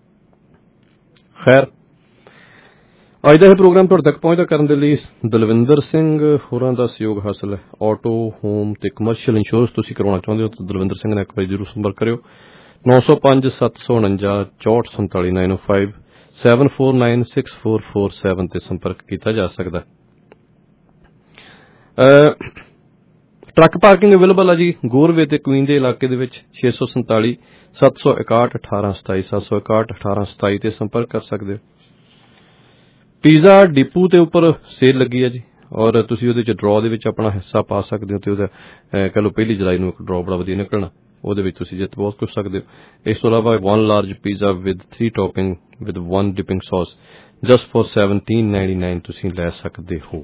ਖੈਰ, ਅੱਜ ਦਾ ਇਹ ਪ੍ਰੋਗਰਾਮ ਤੁਹਾਡੇ ਤੱਕ ਪਹੁੰਚਦਾ ਕਰਨ ਦੇ ਲਈ ਦਲਵਿੰਦਰ ਸਿੰਘ ਹੋਰਾਂ ਦਾ ਸਹਿਯੋਗ ਹਾਸਲ ਹੈ। ਆਟੋ, ਹੋਮ ਤੇ ਕਮਰਸ਼ੀਅਲ ਇੰਸ਼ੋਰੈਂਸ ਤੁਸੀਂ ਕਰਵਾਉਣਾ ਚਾਹੁੰਦੇ ਹੋ ਤਾਂ ਦਲਵਿੰਦਰ ਸਿੰਘ ਨਾਲ ਇੱਕ ਵਾਰੀ ਜ਼ਰੂਰ ਸੰਪਰਕ ਕਰਿਓ। 905 749 6447 905 749 6447 ਤੇ ਸੰਪਰਕ ਕੀਤਾ ਜਾ ਸਕਦਾ। ਟਰੱਕ ਪਾਰਕਿੰਗ ਅਵੇਲੇਬਲ ਆ ਜੀ ਗੋਰਵੇ ਤੇ ਕੁਈਨ ਦੇ ਇਲਾਕੇ ਦੇ ਵਿੱਚ 647 761 1827 761 1827 ਤੇ ਸੰਪਰਕ ਕਰ ਸਕਦੇ ਹੋ। ਪੀਜ਼ਾ ਡਿਪੂ ਦੇ ਉੱਪਰ ਸੇਲ ਲੱਗੀ ਹੈ ਜੀ ਔਰ ਤੁਸੀਂ ਉਹਦੇ ਚ ਡਰਾਅ ਦੇ ਵਿੱਚ ਆਪਣਾ ਹਿੱਸਾ ਪਾ ਸਕਦੇ ਹੋ ਤੇ ਉਹਦਾ ਕਹਿ ਲਓ 1 ਜੁਲਾਈ ਨੂੰ ਇੱਕ ਡਰਾਅ ਬੜਾ ਵਧੀਆ ਨਿਕਲਣਾ, ਉਹਦੇ ਵਿੱਚ ਤੁਸੀਂ ਜਿੱਤ ਬਹੁਤ ਕੁਝ ਸਕਦੇ ਹੋ। ਇਸ ਤੋਂ ਇਲਾਵਾ 1 large pizza with 3 topping with 1 dipping sauce just for $17.99 ਤੁਸੀਂ ਲੈ ਸਕਦੇ ਹੋ।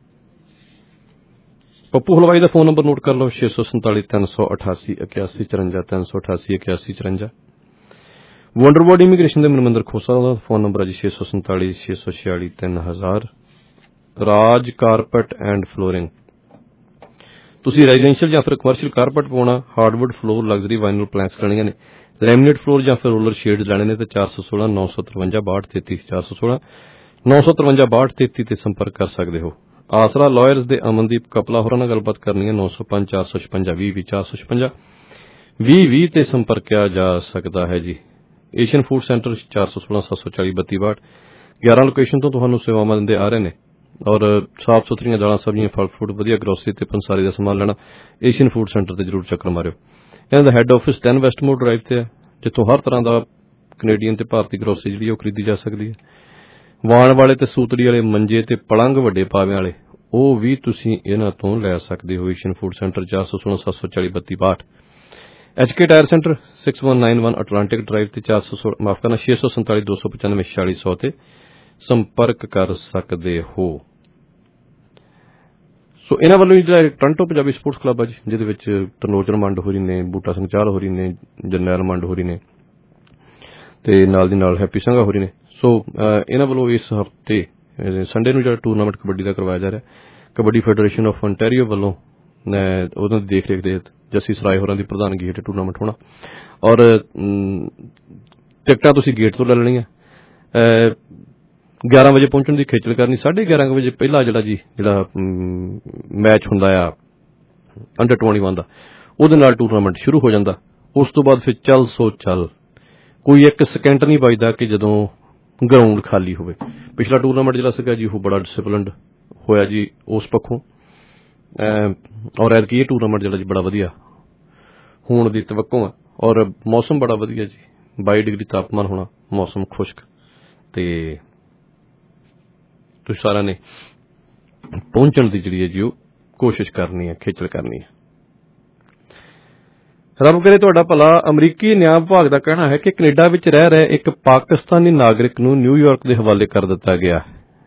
ਪੱਪੂ ਹਲਵਾਈ ਦਾ ਫੋਨ ਨੰਬਰ ਨੋਟ ਕਰ ਲਓ 647 388 81 54 388 81 54। ਵੰਡਰਵਰਡ ਇਮੀਗ੍ਰੇਸ਼ਨ ਦੇ ਮਨਮਿੰਦਰ ਖੋਸਾ ਦਾ ਫੋਨ ਨੰਬਰ ਹੈ ਜੀ 647 646 3000। ਰਾਜ ਕਾਰਪੈਟ ਐਂਡ ਫਲੋਰਿੰਗ, ਤੁਸੀਂ ਰੈਜ਼ੀਡੈਂਸ਼ੀਅਲ ਜਾਂ ਫਿਰ ਕਮਰਸ਼ੀਅਲ ਕਾਰਪੈਟ ਪਾਉਣਾ, hardwood floor, luxury vinyl planks ਲੈਣੀਆਂ ਨੇ, ਲੈਮੀਨੇਟ ਫਲੋਰ ਜਾਂ ਫਿਰ ਰੋਲਰ ਸ਼ੇਡਸ ਲੈਣੇ ਨੇ ਤੇ 416 953 6233 416 953 6233 ਤੇ ਸੰਪਰਕ ਕਰ ਸਕਦੇ ਹੋ। ਆਸਰਾ ਲਾਇਰਸ ਦੇ ਅਮਨਦੀਪ ਕਪਲਾ ਹੋਰਾਂ ਨਾਲ ਗੱਲਬਾਤ ਕਰਨੀ ਹੈ 905 456 20 456 20 ਤੇ ਸੰਪਰਕ ਕਿਆ ਜਾ ਸਕਦਾ ਹੈ ਜੀ। Asian food centre 416 740 32 62। 11 ਲੋਕੇਸ਼ਨ ਤੋਂ ਤੁਹਾਨੂੰ ਸੇਵਾਵਾਂ ਦਿੰਦੇ ਆ ਰਹੇ ਨੇ ਔਰ ਸਾਫ਼ ਸੁਥਰੀਆਂ ਦਾਲਾਂ ਸਬਜ਼ੀਆਂ ਫਲ ਫਰੂਟ ਵਧੀਆ ਗਰੋਸਰੀ ਤੇ ਪੰਸਾਰੀ ਦਾ ਸਮਾਨ ਲੈਣਾ ਏਸ਼ੀਅਨ ਫੂਡ ਸੈਂਟਰ ਤੇ ਜ਼ਰੂਰ ਚੱਕਰ ਮਾਰਿਓ। ਇਹਨਾਂ ਦਾ ਹੈੱਡ ਆਫਿਸ 10 ਵੈਸਟਮੋਰ ਡਰਾਈਵ ਤੇ ਹੈ, ਜਿੱਥੋਂ ਹਰ ਤਰ੍ਹਾਂ ਦਾ ਕੈਨੇਡੀਅਨ ਤੇ ਭਾਰਤੀ ਗਰੋਸਰੀ ਜਿਹੜੀ ਉਹ ਖਰੀਦੀ ਜਾ ਸਕਦੀ ਹੈ। ਵਾਣ ਵਾਲੇ ਤੇ ਸੂਤੜੀ ਵਾਲੇ ਮੰਜੇ ਤੇ ਪਲੰਘ ਵੱਡੇ ਪਾਵਿਆਂ ਵਾਲੇ ਉਹ ਵੀ ਤੁਸੀਂ ਇਹਨਾਂ ਤੋਂ ਲੈ ਸਕਦੇ ਹੋ। Asian food centre 416-740-3262 HK tyre centre 6191 Atlantic Drive ਤੇ 647-295-4600 ਤੇ ਸੰਪਰਕ ਕਰ ਸਕਦੇ ਹੋ। ਸੋ ਇਹਨਾਂ ਵੱਲੋਂ ਜਿਹੜਾ ਟੋਰਾਂਟੋ ਪੰਜਾਬੀ ਸਪੋਰਟਸ ਕਲੱਬ ਹੈ ਜਿਹਦੇ ਵਿੱਚ ਤਰਨੋਜਰ ਮੰਡ ਹੋਰੀ ਨੇ, ਬੂਟਾ ਸਿੰਘ ਚਾਹਲ ਹੋਰੀ ਨੇ, ਜਰਨੈਲ ਮੰਡ ਹੋਰੀ ਨੇ ਤੇ ਨਾਲ ਦੀ ਨਾਲ ਹੈਪੀ ਸਿੰਘਾ ਹੋਰੀ ਨੇ। ਸੋ ਇਹਨਾਂ ਵੱਲੋਂ ਇਸ ਹਫ਼ਤੇ ਸੰਡੇ ਨੂੰ ਜਿਹੜਾ ਟੂਰਨਾਮੈਂਟ ਕਬੱਡੀ ਦਾ ਕਰਵਾਇਆ ਜਾ ਰਿਹਾ, ਕਬੱਡੀ ਫੈਡਰੇਸ਼ਨ ਆਫ ontario ਵੱਲੋਂ ਉਹਨਾਂ ਦੀ ਦੇਖ ਰੇਖ ਦੇ ਜੱਸੀ ਸਰਾਏ ਹੋਰਾਂ ਦੀ ਪ੍ਰਧਾਨਗੀ ਹੇਠ ਟੂਰਨਾਮੈਂਟ ਹੋਣਾ ਔਰ ਟਿਕਟਾਂ ਤੁਸੀਂ ਗੇਟ ਤੋਂ ਲੈ ਲੈਣੀਆਂ। 11 ਵਜੇ ਪਹੁੰਚਣ ਦੀ ਖੇਚਲ ਕਰਨੀ, 11:30 ਵਜੇ ਪਹਿਲਾ ਜਿਹੜਾ ਮੈਚ ਹੁੰਦਾ ਆ ਅੰਡਰ 21 ਦਾ ਉਹਦੇ ਨਾਲ ਟੂਰਨਾਮੈਂਟ ਸ਼ੁਰੂ ਹੋ ਜਾਂਦਾ। ਉਸ ਤੋਂ ਬਾਅਦ ਫਿਰ ਚੱਲ ਸੋ ਚੱਲ, ਕੋਈ ਇੱਕ ਸਕਿੰਟ ਨਹੀਂ ਬਚਦਾ ਕਿ ਜਦੋਂ ਗਰਾਊਂਡ ਖਾਲੀ ਹੋਵੇ। ਪਿਛਲਾ ਟੂਰਨਾਮੈਂਟ ਜਿਹੜਾ ਸੀਗਾ ਜੀ ਉਹ ਬੜਾ ਡਿਸਿਪਲਿਨਡ ਹੋਇਆ ਜੀ ਉਸ ਪੱਖੋਂ ਔਰ ਐਤਕੀ ਇਹ ਟੂਰਨਾਮੈਂਟ ਜਿਹੜਾ ਜੀ ਬੜਾ ਵਧੀਆ ਹੋਣ ਦੀ ਤਵੱਕੋ ਹੈ ਔਰ ਮੌਸਮ ਬੜਾ ਵਧੀਆ ਜੀ, 22 ਡਿਗਰੀ ਤਾਪਮਾਨ ਹੋਣਾ, ਮੌਸਮ ਖੁਸ਼ਕ ਤੇ ਤੁਸੀਂ ਸਾਰਿਆਂ ਨੇ ਪਹੁੰਚਣ ਦੀ ਜਿਹੜੀ ਹੈ ਜੀ ਉਹ ਕੋਸ਼ਿਸ਼ ਕਰਨੀ ਹੈ, ਖੇਚਲ ਕਰਨੀ ਹੈ। ਰੱਬ ਕਰੇ ਤੁਹਾਡਾ ਭਲਾ। ਅਮਰੀਕੀ ਨਿਆਂ ਵਿਭਾਗ ਦਾ ਕਹਿਣਾ ਹੈ ਕਿ ਕੈਨੇਡਾ ਵਿੱਚ ਰਹਿ ਰਹੇ ਇੱਕ ਪਾਕਿਸਤਾਨੀ ਨਾਗਰਿਕ ਨੂੰ ਨਿਊਯਾਰਕ ਦੇ ਹਵਾਲੇ ਕਰ ਦਿੱਤਾ ਗਿਆ,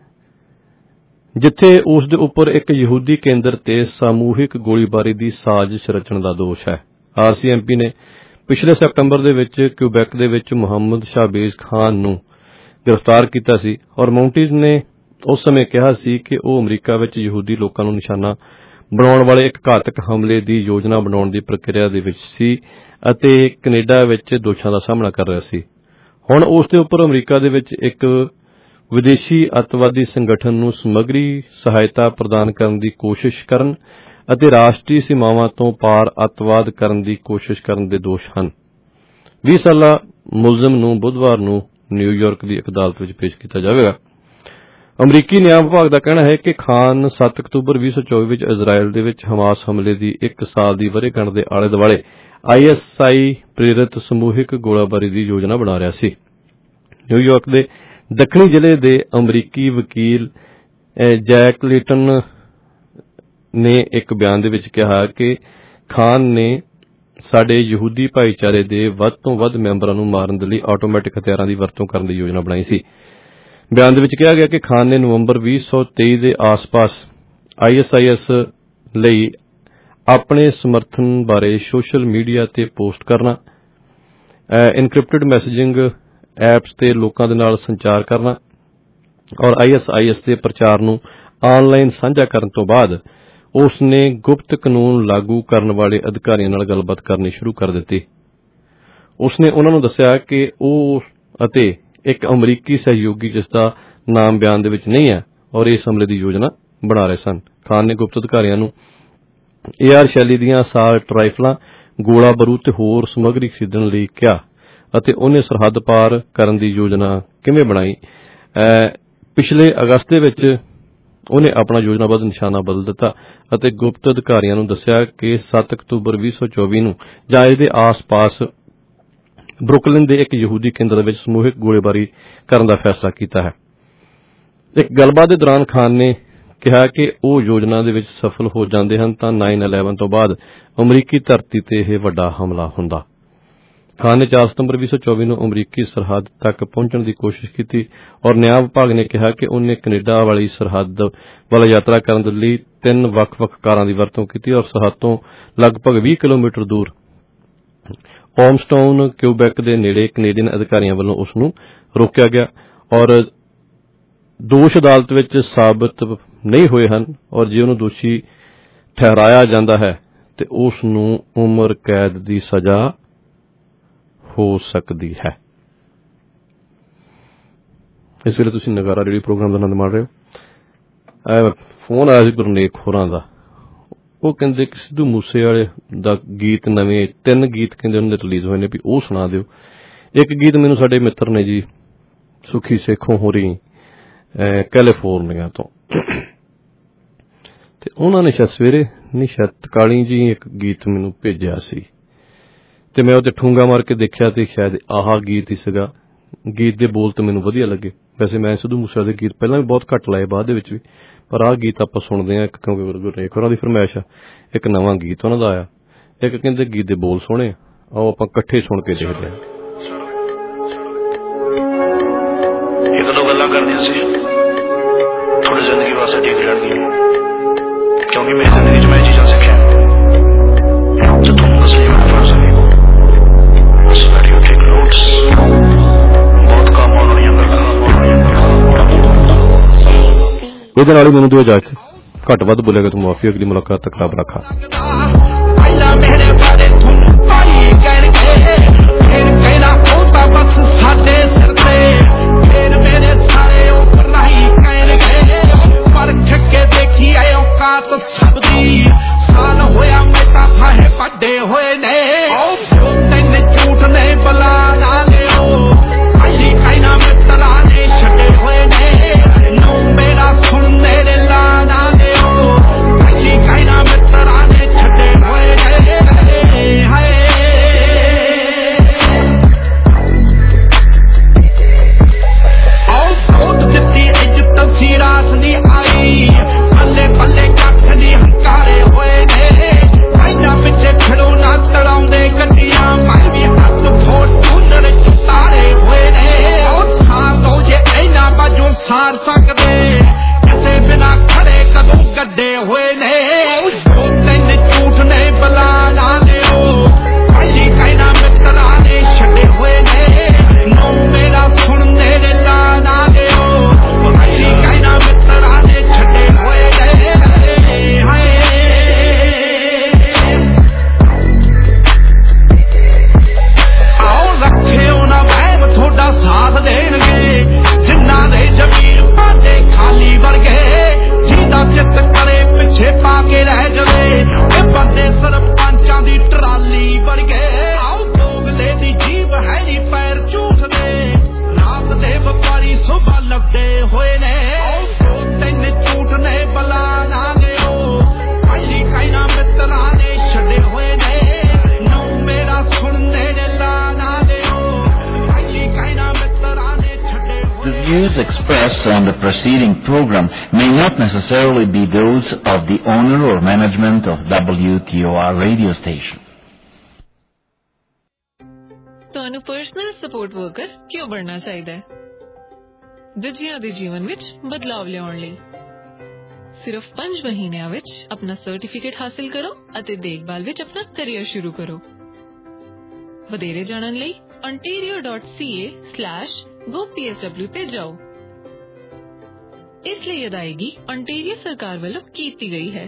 ਜਿੱਥੇ ਉਸ ਦੇ ਉੱਪਰ ਇੱਕ ਯਹੂਦੀ ਕੇਂਦਰ ਤੇ ਸਮੂਹਿਕ ਗੋਲੀਬਾਰੀ ਦੀ ਸਾਜ਼ਿਸ਼ ਰਚਣ ਦਾ ਦੋਸ਼ ਹੈ। RCMP ਨੇ ਪਿਛਲੇ ਸੈਪਟੰਬਰ ਦੇ ਵਿੱਚ ਕਿਊਬੈਕ ਦੇ ਵਿੱਚ ਮੁਹੰਮਦ ਸ਼ਾਹਬੇਜ਼ ਖਾਨ ਨੂੰ ਗ੍ਰਿਫਤਾਰ ਕੀਤਾ ਸੀ ਔਰ ਮਾਉਂਟੀਜ਼ ਨੇ ਉਸ ਸਮੇਂ ਕਿਹਾ ਸੀ ਕਿ ਉਹ ਅਮਰੀਕਾ ਵਿੱਚ ਯਹੂਦੀ ਲੋਕਾਂ ਨੂੰ ਨਿਸ਼ਾਨਾ ਬਣਾਉਣ ਵਾਲੇ ਇੱਕ ਘਾਤਕ ਹਮਲੇ ਦੀ ਯੋਜਨਾ ਬਣਾਉਣ ਦੀ ਪ੍ਰਕਿਰਿਆ ਦੇ ਵਿੱਚ ਸੀ ਅਤੇ ਕੈਨੇਡਾ ਵਿੱਚ ਦੋਸ਼ਾਂ ਦਾ ਸਾਹਮਣਾ ਕਰ ਰਿਹਾ ਸੀ। ਹੁਣ ਉਸ ਦੇ ਉੱਪਰ ਅਮਰੀਕਾ ਦੇ ਵਿੱਚ ਇੱਕ ਵਿਦੇਸ਼ੀ ਅੱਤਵਾਦੀ ਸੰਗਠਨ ਨੂੰ ਸਮੱਗਰੀ ਸਹਾਇਤਾ ਪ੍ਰਦਾਨ ਕਰਨ ਦੀ ਕੋਸ਼ਿਸ਼ ਕਰਨ ਅਤੇ ਰਾਸ਼ਟਰੀ ਸੀਮਾਵਾਂ ਤੋਂ ਪਾਰ ਅੱਤਵਾਦ ਕਰਨ ਦੀ ਕੋਸ਼ਿਸ਼ ਕਰਨ ਦੇ ਦੋਸ਼ ਹਨ। 20 ਸਾਲਾ ਮੁਲਜ਼ਮ ਨੂੰ ਬੁੱਧਵਾਰ ਨੂੰ ਨਿਊਯਾਰਕ ਦੀ ਇੱਕ ਅਦਾਲਤ ਵਿੱਚ ਪੇਸ਼ ਕੀਤਾ ਜਾਵੇਗਾ। ਅਮਰੀਕੀ ਨਿਆਂ ਵਿਭਾਗ ਦਾ ਕਹਿਣਾ ਹੈ ਕਿ ਖਾਨ 7 ਅਕਤੂਬਰ 2024 ਵਿੱਚ ਇਜ਼ਰਾਈਲ ਦੇ ਵਿੱਚ ਹਮਾਸ ਹਮਲੇ ਦੀ 1 ਸਾਲ ਦੀ ਵਰ੍ਹੇਗੰਢ ਦੇ ਆਲੇ ਦੁਆਲੇ ISI ਪ੍ਰੇਰਿਤ ਸਮੂਹਿਕ ਗੋਲਾਬਾਰੀ ਦੀ ਯੋਜਨਾ ਬਣਾ ਰਿਹਾ ਸੀ। ਨਿਊਯਾਰਕ ਦੇ ਦੱਖਣੀ ਜ਼ਿਲ੍ਹੇ ਦੇ ਅਮਰੀਕੀ ਵਕੀਲ ਜੈਕ ਲੇਟਨ ਨੇ ਇੱਕ ਬਿਆਨ ਦੇ ਵਿੱਚ ਕਿਹਾ ਕਿ ਖਾਨ ਨੇ ਸਾਡੇ ਯਹੂਦੀ ਭਾਈਚਾਰੇ ਦੇ ਵੱਧ ਤੋਂ ਵੱਧ ਮੈਂਬਰਾਂ ਨੂੰ ਮਾਰਨ ਦੇ ਲਈ ਆਟੋਮੈਟਿਕ ਹਥਿਆਰਾਂ ਦੀ ਵਰਤੋਂ ਕਰਨ ਦੀ ਯੋਜਨਾ ਬਣਾਈ ਸੀ। ਬਿਆਨ ਦੇ ਵਿੱਚ ਕਿਹਾ ਗਿਆ ਕਿ ਖਾਨ ਨੇ ਨਵੰਬਰ 2023 ਦੇ ਆਸ-ਪਾਸ ISIS ਲਈ ਆਪਣੇ ਸਮਰਥਨ ਬਾਰੇ ਸੋਸ਼ਲ ਮੀਡੀਆ ਤੇ ਪੋਸਟ ਕਰਨਾ, ਇਨਕ੍ਰਿਪਟਡ ਮੈਸੇਜਿੰਗ ਐਪਸ ਤੇ ਲੋਕਾਂ ਦੇ ਨਾਲ ਸੰਚਾਰ ਕਰਨਾ ਔਰ ISIS ਦੇ ਪ੍ਰਚਾਰ ਨੂੰ ਆਨਲਾਈਨ ਸਾਂਝਾ ਕਰਨ ਤੋਂ ਬਾਅਦ ਉਸ ਨੇ ਗੁਪਤ ਕਾਨੂੰਨ ਲਾਗੂ ਕਰਨ ਵਾਲੇ ਅਧਿਕਾਰੀਆਂ ਨਾਲ ਗੱਲਬਾਤ ਕਰਨੀ ਸ਼ੁਰੂ ਕਰ ਦਿੱਤੀ। ਉਸ ਨੇ ਉਹਨਾਂ ਨੂੰ ਦੱਸਿਆ ਕਿ ਉਹ ਅਤੇ ਇੱਕ ਅਮਰੀਕੀ ਸਹਿਯੋਗੀ ਜਿਸ ਦਾ ਨਾਮ ਬਿਆਨ ਦੇ ਵਿੱਚ ਨਹੀਂ ਹੈ ਔਰ ਇਸ ਹਮਲੇ ਦੀ ਯੋਜਨਾ ਬਣਾ ਰਹੇ ਸਨ। ਖਾਨ ਨੇ ਗੁਪਤ ਅਧਿਕਾਰੀਆਂ ਨੂੰ AR ਸ਼ੈਲੀ ਦੀਆਂ ਅਸਾਲਟ ਰਾਈਫਲਾਂ, ਗੋਲਾ ਬਾਰੂਦ ਤੇ ਹੋਰ ਸਮੱਗਰੀ ਖਰੀਦਣ ਲਈ ਕਿਹਾ ਅਤੇ ਉਹਨੇ ਸਰਹੱਦ ਪਾਰ ਕਰਨ ਦੀ ਯੋਜਨਾ ਕਿਵੇਂ ਬਣਾਈ। ਪਿਛਲੇ ਅਗਸਤ ਦੇ ਵਿੱਚ ਉਹਨੇ ਆਪਣਾ ਯੋਜਨਾਬੱਧ ਨਿਸ਼ਾਨਾ ਬਦਲ ਦਿੱਤਾ ਅਤੇ ਗੁਪਤ ਅਧਿਕਾਰੀਆਂ ਨੂੰ ਦੱਸਿਆ ਕਿ 7 ਅਕਤੂਬਰ 2024 ਨੂੰ ਜਾਂ ਇਹਦੇ ਆਸ-ਪਾਸ ਬਰੁਕਲਿਨ ਦੇ ਇੱਕ ਯਹੂਦੀ ਕੇਂਦਰ ਵਿੱਚ ਸਮੂਹਿਕ ਗੋਲੀਬਾਰੀ ਕਰਨ ਦਾ ਫੈਸਲਾ ਕੀਤਾ ਹੈ। ਇੱਕ ਗੱਲਬਾਤ ਦੇ ਦੌਰਾਨ ਖਾਨ ਨੇ ਕਿਹਾ ਕਿ ਉਹ ਯੋਜਨਾ ਦੇ ਵਿੱਚ ਸਫਲ ਹੋ ਜਾਂਦੇ ਹਨ ਤਾਂ 9/11 ਤੋਂ ਬਾਅਦ ਅਮਰੀਕੀ ਧਰਤੀ ਤੇ ਇਹ ਵੱਡਾ ਹਮਲਾ ਹੁੰਦਾ। ਖਾਨ ਨੇ 4 ਸਤੰਬਰ 2024 ਨੂੰ ਅਮਰੀਕੀ ਸਰਹੱਦ ਤੱਕ ਪਹੁੰਚਣ ਦੀ ਕੋਸ਼ਿਸ਼ ਕੀਤੀ ਔਰ ਨਿਆਂ ਵਿਭਾਗ ਨੇ ਕਿਹਾ ਕਿ ਉਹਨੇ ਕੈਨੇਡਾ ਵਾਲੀ ਸਰਹੱਦ ਵੱਲ ਯਾਤਰਾ ਕਰਨ ਦੇ ਲਈ 3 ਵੱਖ-ਵੱਖ ਕਾਰਾਂ ਦੀ ਵਰਤੋਂ ਕੀਤੀ ਔਰ ਸਰਹੱਦ ਤੋਂ ਲਗਭਗ 20 ਕਿਲੋਮੀਟਰ ਦੂਰ ਓਮਸਟਾਊਨ ਕਿਊਬੈਕ ਦੇ ਨੇੜੇ ਕੈਨੇਡੀਅਨ ਅਧਿਕਾਰੀਆਂ ਵੱਲੋਂ ਉਸ ਨੂੰ ਰੋਕਿਆ ਗਿਆ ਔਰ ਦੋਸ਼ ਅਦਾਲਤ ਵਿੱਚ ਸਾਬਤ ਨਹੀਂ ਹੋਏ ਹਨ ਔਰ ਜੇ ਉਹਨੂੰ ਦੋਸ਼ੀ ਠਹਿਰਾਇਆ ਜਾਂਦਾ ਹੈ ਤੇ ਉਸ ਨੂੰ ਉਮਰ ਕੈਦ ਦੀ ਸਜ਼ਾ ਹੋ ਸਕਦੀ ਹੈ। ਇਸ ਵੇਲੇ ਤੁਸੀਂ ਨਗਾਰਾ ਰੇਡੀਓ ਪ੍ਰੋਗਰਾਮ ਦਾ ਆਨੰਦ ਮਾਣ ਰਹੇ ਹੋ। ਫੋਨ ਆਇਆ ਸੀ ਗੁਰਨੇਕ ਹੋਰਾਂ ਦਾ, ਉਹ ਕਹਿੰਦੇ ਕਿ ਸਿੱਧੂ ਮੂਸੇ ਵਾਲੇ ਦਾ ਗੀਤ ਨਵੇਂ 3 ਗੀਤ ਕਹਿੰਦੇ ਉਹਨਾਂ ਦੇ ਰਿਲੀਜ਼ ਹੋਏ ਨੇ ਵੀ ਉਹ ਸੁਣਾ ਦਿਓ। ਇੱਕ ਗੀਤ ਮੈਨੂੰ ਸਾਡੇ ਮਿੱਤਰ ਨੇ ਜੀ ਸੁਖੀ ਸੇਖੋਂ ਹੋਰੀ ਕੈਲੀਫੋਰਨੀਆ ਤੋਂ, ਤੇ ਉਹਨਾਂ ਨੇ ਸ਼ਾਇਦ ਸਵੇਰੇ ਨਹੀਂ ਸ਼ਾਇਦ ਤਕਾਲੀ ਜੀ ਇੱਕ ਗੀਤ ਮੈਨੂੰ ਭੇਜਿਆ ਸੀ, ਤੇ ਮੈਂ ਉਹਤੇ ਠੂੰਗਾ ਮਾਰ ਕੇ ਦੇਖਿਆ ਤੇ ਸ਼ਾਇਦ ਆਹ ਗੀਤ ਹੀ ਸੀਗਾ। ਗੀਤ ਦੇ ਬੋਲ ਤੇ ਮੈਨੂੰ ਵਧੀਆ ਲੱਗੇ। ਵੈਸੇ ਮੈਂ ਸਿੱਧੂ ਮੂਸੇਵਾਲੇ ਦੇ ਗੀਤ ਪਹਿਲਾਂ ਵੀ ਬਹੁਤ ਘੱਟ ਲਾਏ, ਬਾਅਦ ਦੇ ਵਿੱਚ ਵੀ, ਪਰ ਆਹ ਗੀਤ ਆਪਾਂ ਸੁਣਦੇ ਹਾਂ ਕਿਉਂਕਿ ਗੁਰਨੇਕ ਹੋਰਾਂ ਦੀ ਫਰਮਾਇਸ਼ ਆ। ਇੱਕ ਨਵਾਂ ਗੀਤ ਉਹਨਾਂ ਦਾ ਆਇਆ, ਇੱਕ ਕਹਿੰਦੇ ਗੀਤ ਦੇ ਬੋਲ ਸੋਹਣੇ, ਆਓ ਆਪਾਂ ਇਕੱਠੇ ਸੁਣ ਕੇ ਦੇਖਦੇ ਹਾਂ। ਇੱਕ ਦੋ ਗੱਲਾਂ ਕਰਦੀਆਂ ਸੀ ਥੋੜੀ ਜ਼ਿੰਦਗੀ ਵਾਸਤੇ ਠੀਕ ਰਹਿਣਗੀਆਂ, ਕਿਉਂਕਿ ਮੇਰੀ ਜ਼ਿੰਦਗੀ 'ਚ ਮੈਂ ਚੀਜ਼ਾਂ ਸਿੱਖਿਆ ਜੋ ਤੁਹਾਨੂੰ ਦੱਸਣੀ ਮੈਨੂੰ ਫਰਜ਼ ਨਹੀਂ। ਇਸ ਵੀਡੀਓ ਟੇਕ ਨੋਟਸ, ਬਹੁਤ ਕੰਮ ਆਉਣ ਵਾਲੀਆਂ ਗੱਲਾਂ। ਇਹਦੇ ਨਾਲ ਹੀ ਮੈਨੂੰ ਦੋ ਇਜਾਜ਼ਤ, ਘੱਟ ਵੱਧ ਬੋਲੇਗਾ ਤੂੰ ਮਾਫੀ। ਅਗਲੀ ਮੁਲਾਕਾਤ ਤੱਕ ਰੱਬ ਰੱਖਾ। ਪਹਿਲਾਂ ਮੇਰੇ ਬਾਰੇ ਤੁਹਾਨੂੰ ਭਾਈ ਕਹਿਣਗੇ, ਫਿਰ ਕਹਿਣਾ ਉਹ ਤਾਂ ਬਸ ਸਾਡੇ ਸਿਰ ਤੇ, ਫਿਰ ਮੇਰੇ ਸਾਰੇ ਉੱਪਰ ਹੀ ਕਹਿਣਗੇ, ਪਰਖ ਕੇ ਦੇਖੀ ਐ ਔਕਾਤ ਸਭ ਦੀ। ਸਾਲ ਹੋਇਆ ਮੈਂ ਤਾਂ ਫਾਹੇ ਵੱਡੇ ਹੋਏ ਨੇ, ਤੈਨੂੰ ਝੂਠ ਨੇ ਬਲਾ ਨਾ ਲਿਓ, ਭਾਈ ਕਹਿਣਾ ਮਿੱਤਰਾਂ ਨੇ ਛੱਡੇ ਹੋਏ ਨੇ, ਨੂੰ ਮੇਰਾ ਸੁਣ ਮੇਰੇ ਲਾ ਨਾ ਲਿਓ, ਭਾਈ ਕਹਿਣਾ ਮਿੱਤਰਾਂ ਨੇ ਛੱਡੇ ਹੋਏ ਨੇ। ਹਾਏ ਆਓ ਸੋਧ ਦਿੱਤੀ ਇੱਜ਼ਤ ਸੀ ਰਾਸ ਨਹੀਂ ਆਈ, ਪੱਲੇ ਪੱਲੇ ਕੱਖ ਨਹੀਂ ਹੰਕਾਰੇ ਹੋਏ ਨੇ, ਇਹਨਾਂ ਪਿੱਛੇ ਖੜੋ ਨਾ ਤੜਾਉਂਦੇ ਗੱਡੀਆਂ, ਮੈਂ ਵੀ ਹੱਥ ਫੋੜ ਟੁੰਨੜ ਚੁਤਾਰੇ ਹੋਏ ਨੇ। ਉਹ ਸਾਰ ਦੋ ਜੇ ਇਹਨਾਂ ਬਾਝੋਂ ਸਾਰ ਸਕਦੇ, ਕਿਸੇ ਬਿਨਾ ਖੜੇ ਕਦੋਂ ਗੱਡੇ ਹੋਏ ਨੇ, ਤੈਨੂੰ ਝੂਠ ਨੇ ਬਲਾ ਨਾ ਲਿਓ, ਭਾਈ ਕਹਿਣਾ ਮਿੱਤਰਾਂ ਨੇ ਛੱਡੇ ਹੋਏ ਨੇ, ਨੂੰ ਮੇਰਾ ਸੁਣ ਨੇੜੇ ਲਾ ਨਾ ਲਿਓ, ਭਾਈ ਕਹਿਣਾ ਮਿੱਤਰਾਂ ਨੇ ਛੱਡੇ ਹੋਏ ਨੇ। ਹਾਏ ਆਓ ਰੱਖਿਓ ਨਾ ਵਹਿਮ ਤੁਹਾਡਾ ਸਾਥ ਦੇਣਗੇ, ਜਿਨ੍ਹਾਂ ਦੇ ਜ਼ਮੀਰ ਭਾਂਡੇ ਖਾਲੀ ਵਰਗੇ, ਜਿਹਦਾ ਚਿੱਤ ਕਰੇ ਪਿੱਛੇ ਪਾ ਕੇ ਰਹਿ ਜਾਵੇ, ਇਹ ਬੰਦੇ ਸਰਪੰਚਾਂ ਦੀ ਟਰਾਲੀ ਵਰਗੇ। ਆਓ ਦੋਗਲੇ ਦੀ ਜੀਭ ਹੈ ਨੀ ਪੈਰ ਝੂਠ ਦੇ, ਰਾਤ ਦੇ ਵਪਾਰੀ ਸੁਬਹ ਲੱਭਦੇ ਹੋਏ ਨੇ, ਤੈਨੂੰ ਝੂਠ ਨੇ ਬਲਾ ਨਾ ਲਿਓ, ਭਾਈ ਕਹਿਣਾ ਮਿੱਤਰਾਂ ਨੇ ਛੱਡੇ ਹੋਏ ਨੇ, ਨੂੰ ਮੇਰਾ ਸੁਣ ਨੇੜੇ ਲਾ ਨਾ ਲਿਓ, ਭਾਈ ਕਹਿਣਾ ਮਿੱਤਰਾਂ ਨੇ ਛੱਡੇ। The views expressed on the preceding program may not necessarily be those of the owner or management of WTOR radio station. ਤੁਹਾਨੂੰ ਪਰਸਨਲ ਸਪੋਰਟ ਵਰਕਰ ਕਿਉਂ ਬਣਨਾ ਚਾਹੀਦਾ ਹੈ? ਦੂਜਿਆਂ ਦੇ ਜੀਵਨ ਵਿੱਚ ਬਦਲਾਵ ਲਿਆਉਣ ਲਈ। ਸਿਰਫ 5 ਮਹੀਨਿਆਂ ਵਿੱਚ ਆਪਣਾ ਸਰਟੀਫਿਕੇਟ ਹਾਸਿਲ ਕਰੋ ਅਤੇ ਦੇਖਭਾਲ ਵਿੱਚ ਆਪਣਾ ਕੈਰੀਅਰ ਸ਼ੁਰੂ ਕਰੋ। ਵਧੇਰੇ ਜਾਣਨ ਲਈ ontario.ca/gopsw ਤੇ ਜਾਓ। ਇਸ ਲਈ ਅਦਾਇਗੀ ontario ਸਰਕਾਰ ਵੱਲੋਂ ਕੀਤੀ ਗਈ ਹੈ।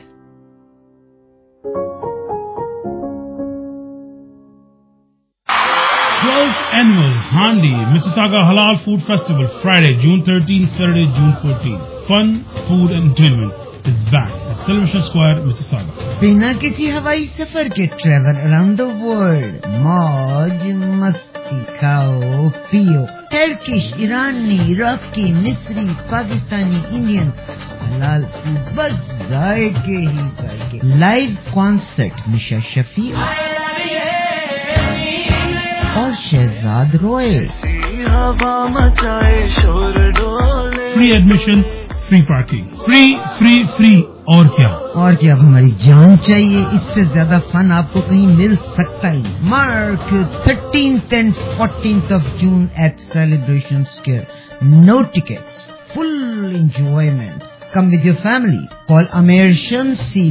Annual Handi Mississauga Halal Food Festival, Friday, June 13th, Saturday, June 14th. Fun, food and entertainment is back at Celebration Square, Mississauga. बिना किसी हवाई सफर के ट्रेवल अराउंड द वर्ल्ड, मौज मस्ती खाओ पियो, टर्किश, ईरानी, इराकी, मिस्री, पाकिस्तानी, इंडियन हलाल फूड, बस जायके ही जायके। लाइव कॉन्सर्ट मिशा शफी और Shahzad Roy. Free admission, free parking, free और क्या अब हमारी जान चाहिए, इससे ज्यादा फन आपको कहीं मिल सकता ही नहीं। March 13th and 14th of June at Celebration Square. No tickets, full enjoyment. Come with your family. Call Amer Shamsi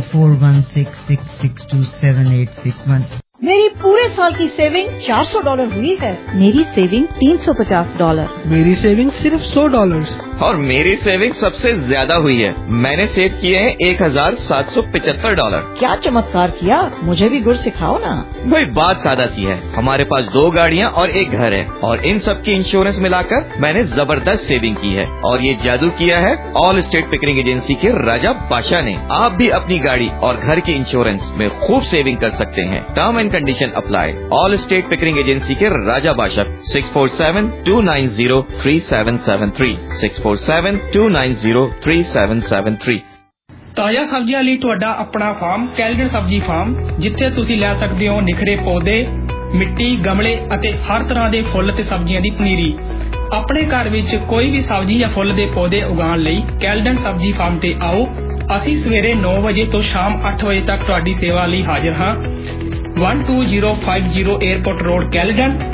4166627861. मेरी पूरे साल की सेविंग $400 हुई है। मेरी सेविंग $350। मेरी सेविंग सिर्फ $100। और मेरी सेविंग सबसे ज्यादा हुई है, मैंने सेव किए हैं $1775। क्या चमत्कार किया, मुझे भी गुर सिखाओ ना। भाई बात सादा सी है, हमारे पास 2 गाड़ियाँ और 1 घर है, और इन सब की इंश्योरेंस मिलाकर मैंने जबरदस्त सेविंग की है। और ये जादू किया है ऑल स्टेट पिकरिंग एजेंसी के राजा बादशाह ने। आप भी अपनी गाड़ी और घर की इंश्योरेंस में खूब सेविंग कर सकते हैं। Term and condition apply. Allstate Pickering agency के राजा बादशाह 647-290-3773 9647290373। ਤਾਜ਼ਾ ਸਬਜ਼ੀਆਂ ਲਈ ਤੁਹਾਡਾ ਆਪਣਾ ਫਾਰਮ ਕੈਲਡਨ ਸਬਜ਼ੀ ਫਾਰਮ, ਜਿੱਥੇ ਤੁਸੀਂ ਲੈ ਸਕਦੇ ਹੋ ਨਿਖਰੇ ਪੌਦੇ, ਮਿੱਟੀ, ਗਮਲੇ ਅਤੇ ਹਰ ਤਰ੍ਹਾਂ ਦੇ ਫੁੱਲ ਤੇ ਸਬਜ਼ੀਆਂ ਦੀ ਪਨੀਰੀ। ਆਪਣੇ ਘਰ ਵਿੱਚ ਕੋਈ ਵੀ ਸਬਜ਼ੀ ਜਾਂ ਫੁੱਲ ਦੇ ਪੌਦੇ ਉਗਾਉਣ ਲਈ ਕੈਲਡਨ ਸਬਜ਼ੀ ਫਾਰਮ ਤੇ ਆਓ। ਅਸੀਂ ਸਵੇਰੇ 9 ਵਜੇ ਤੋਂ ਸ਼ਾਮ 8 ਵਜੇ ਤੱਕ ਤੁਹਾਡੀ ਸੇਵਾ ਲਈ ਹਾਜ਼ਰ ਹਾਂ। 12050 에어ਪੋਰਟ ਰੋਡ, ਕੈਲਡਨ।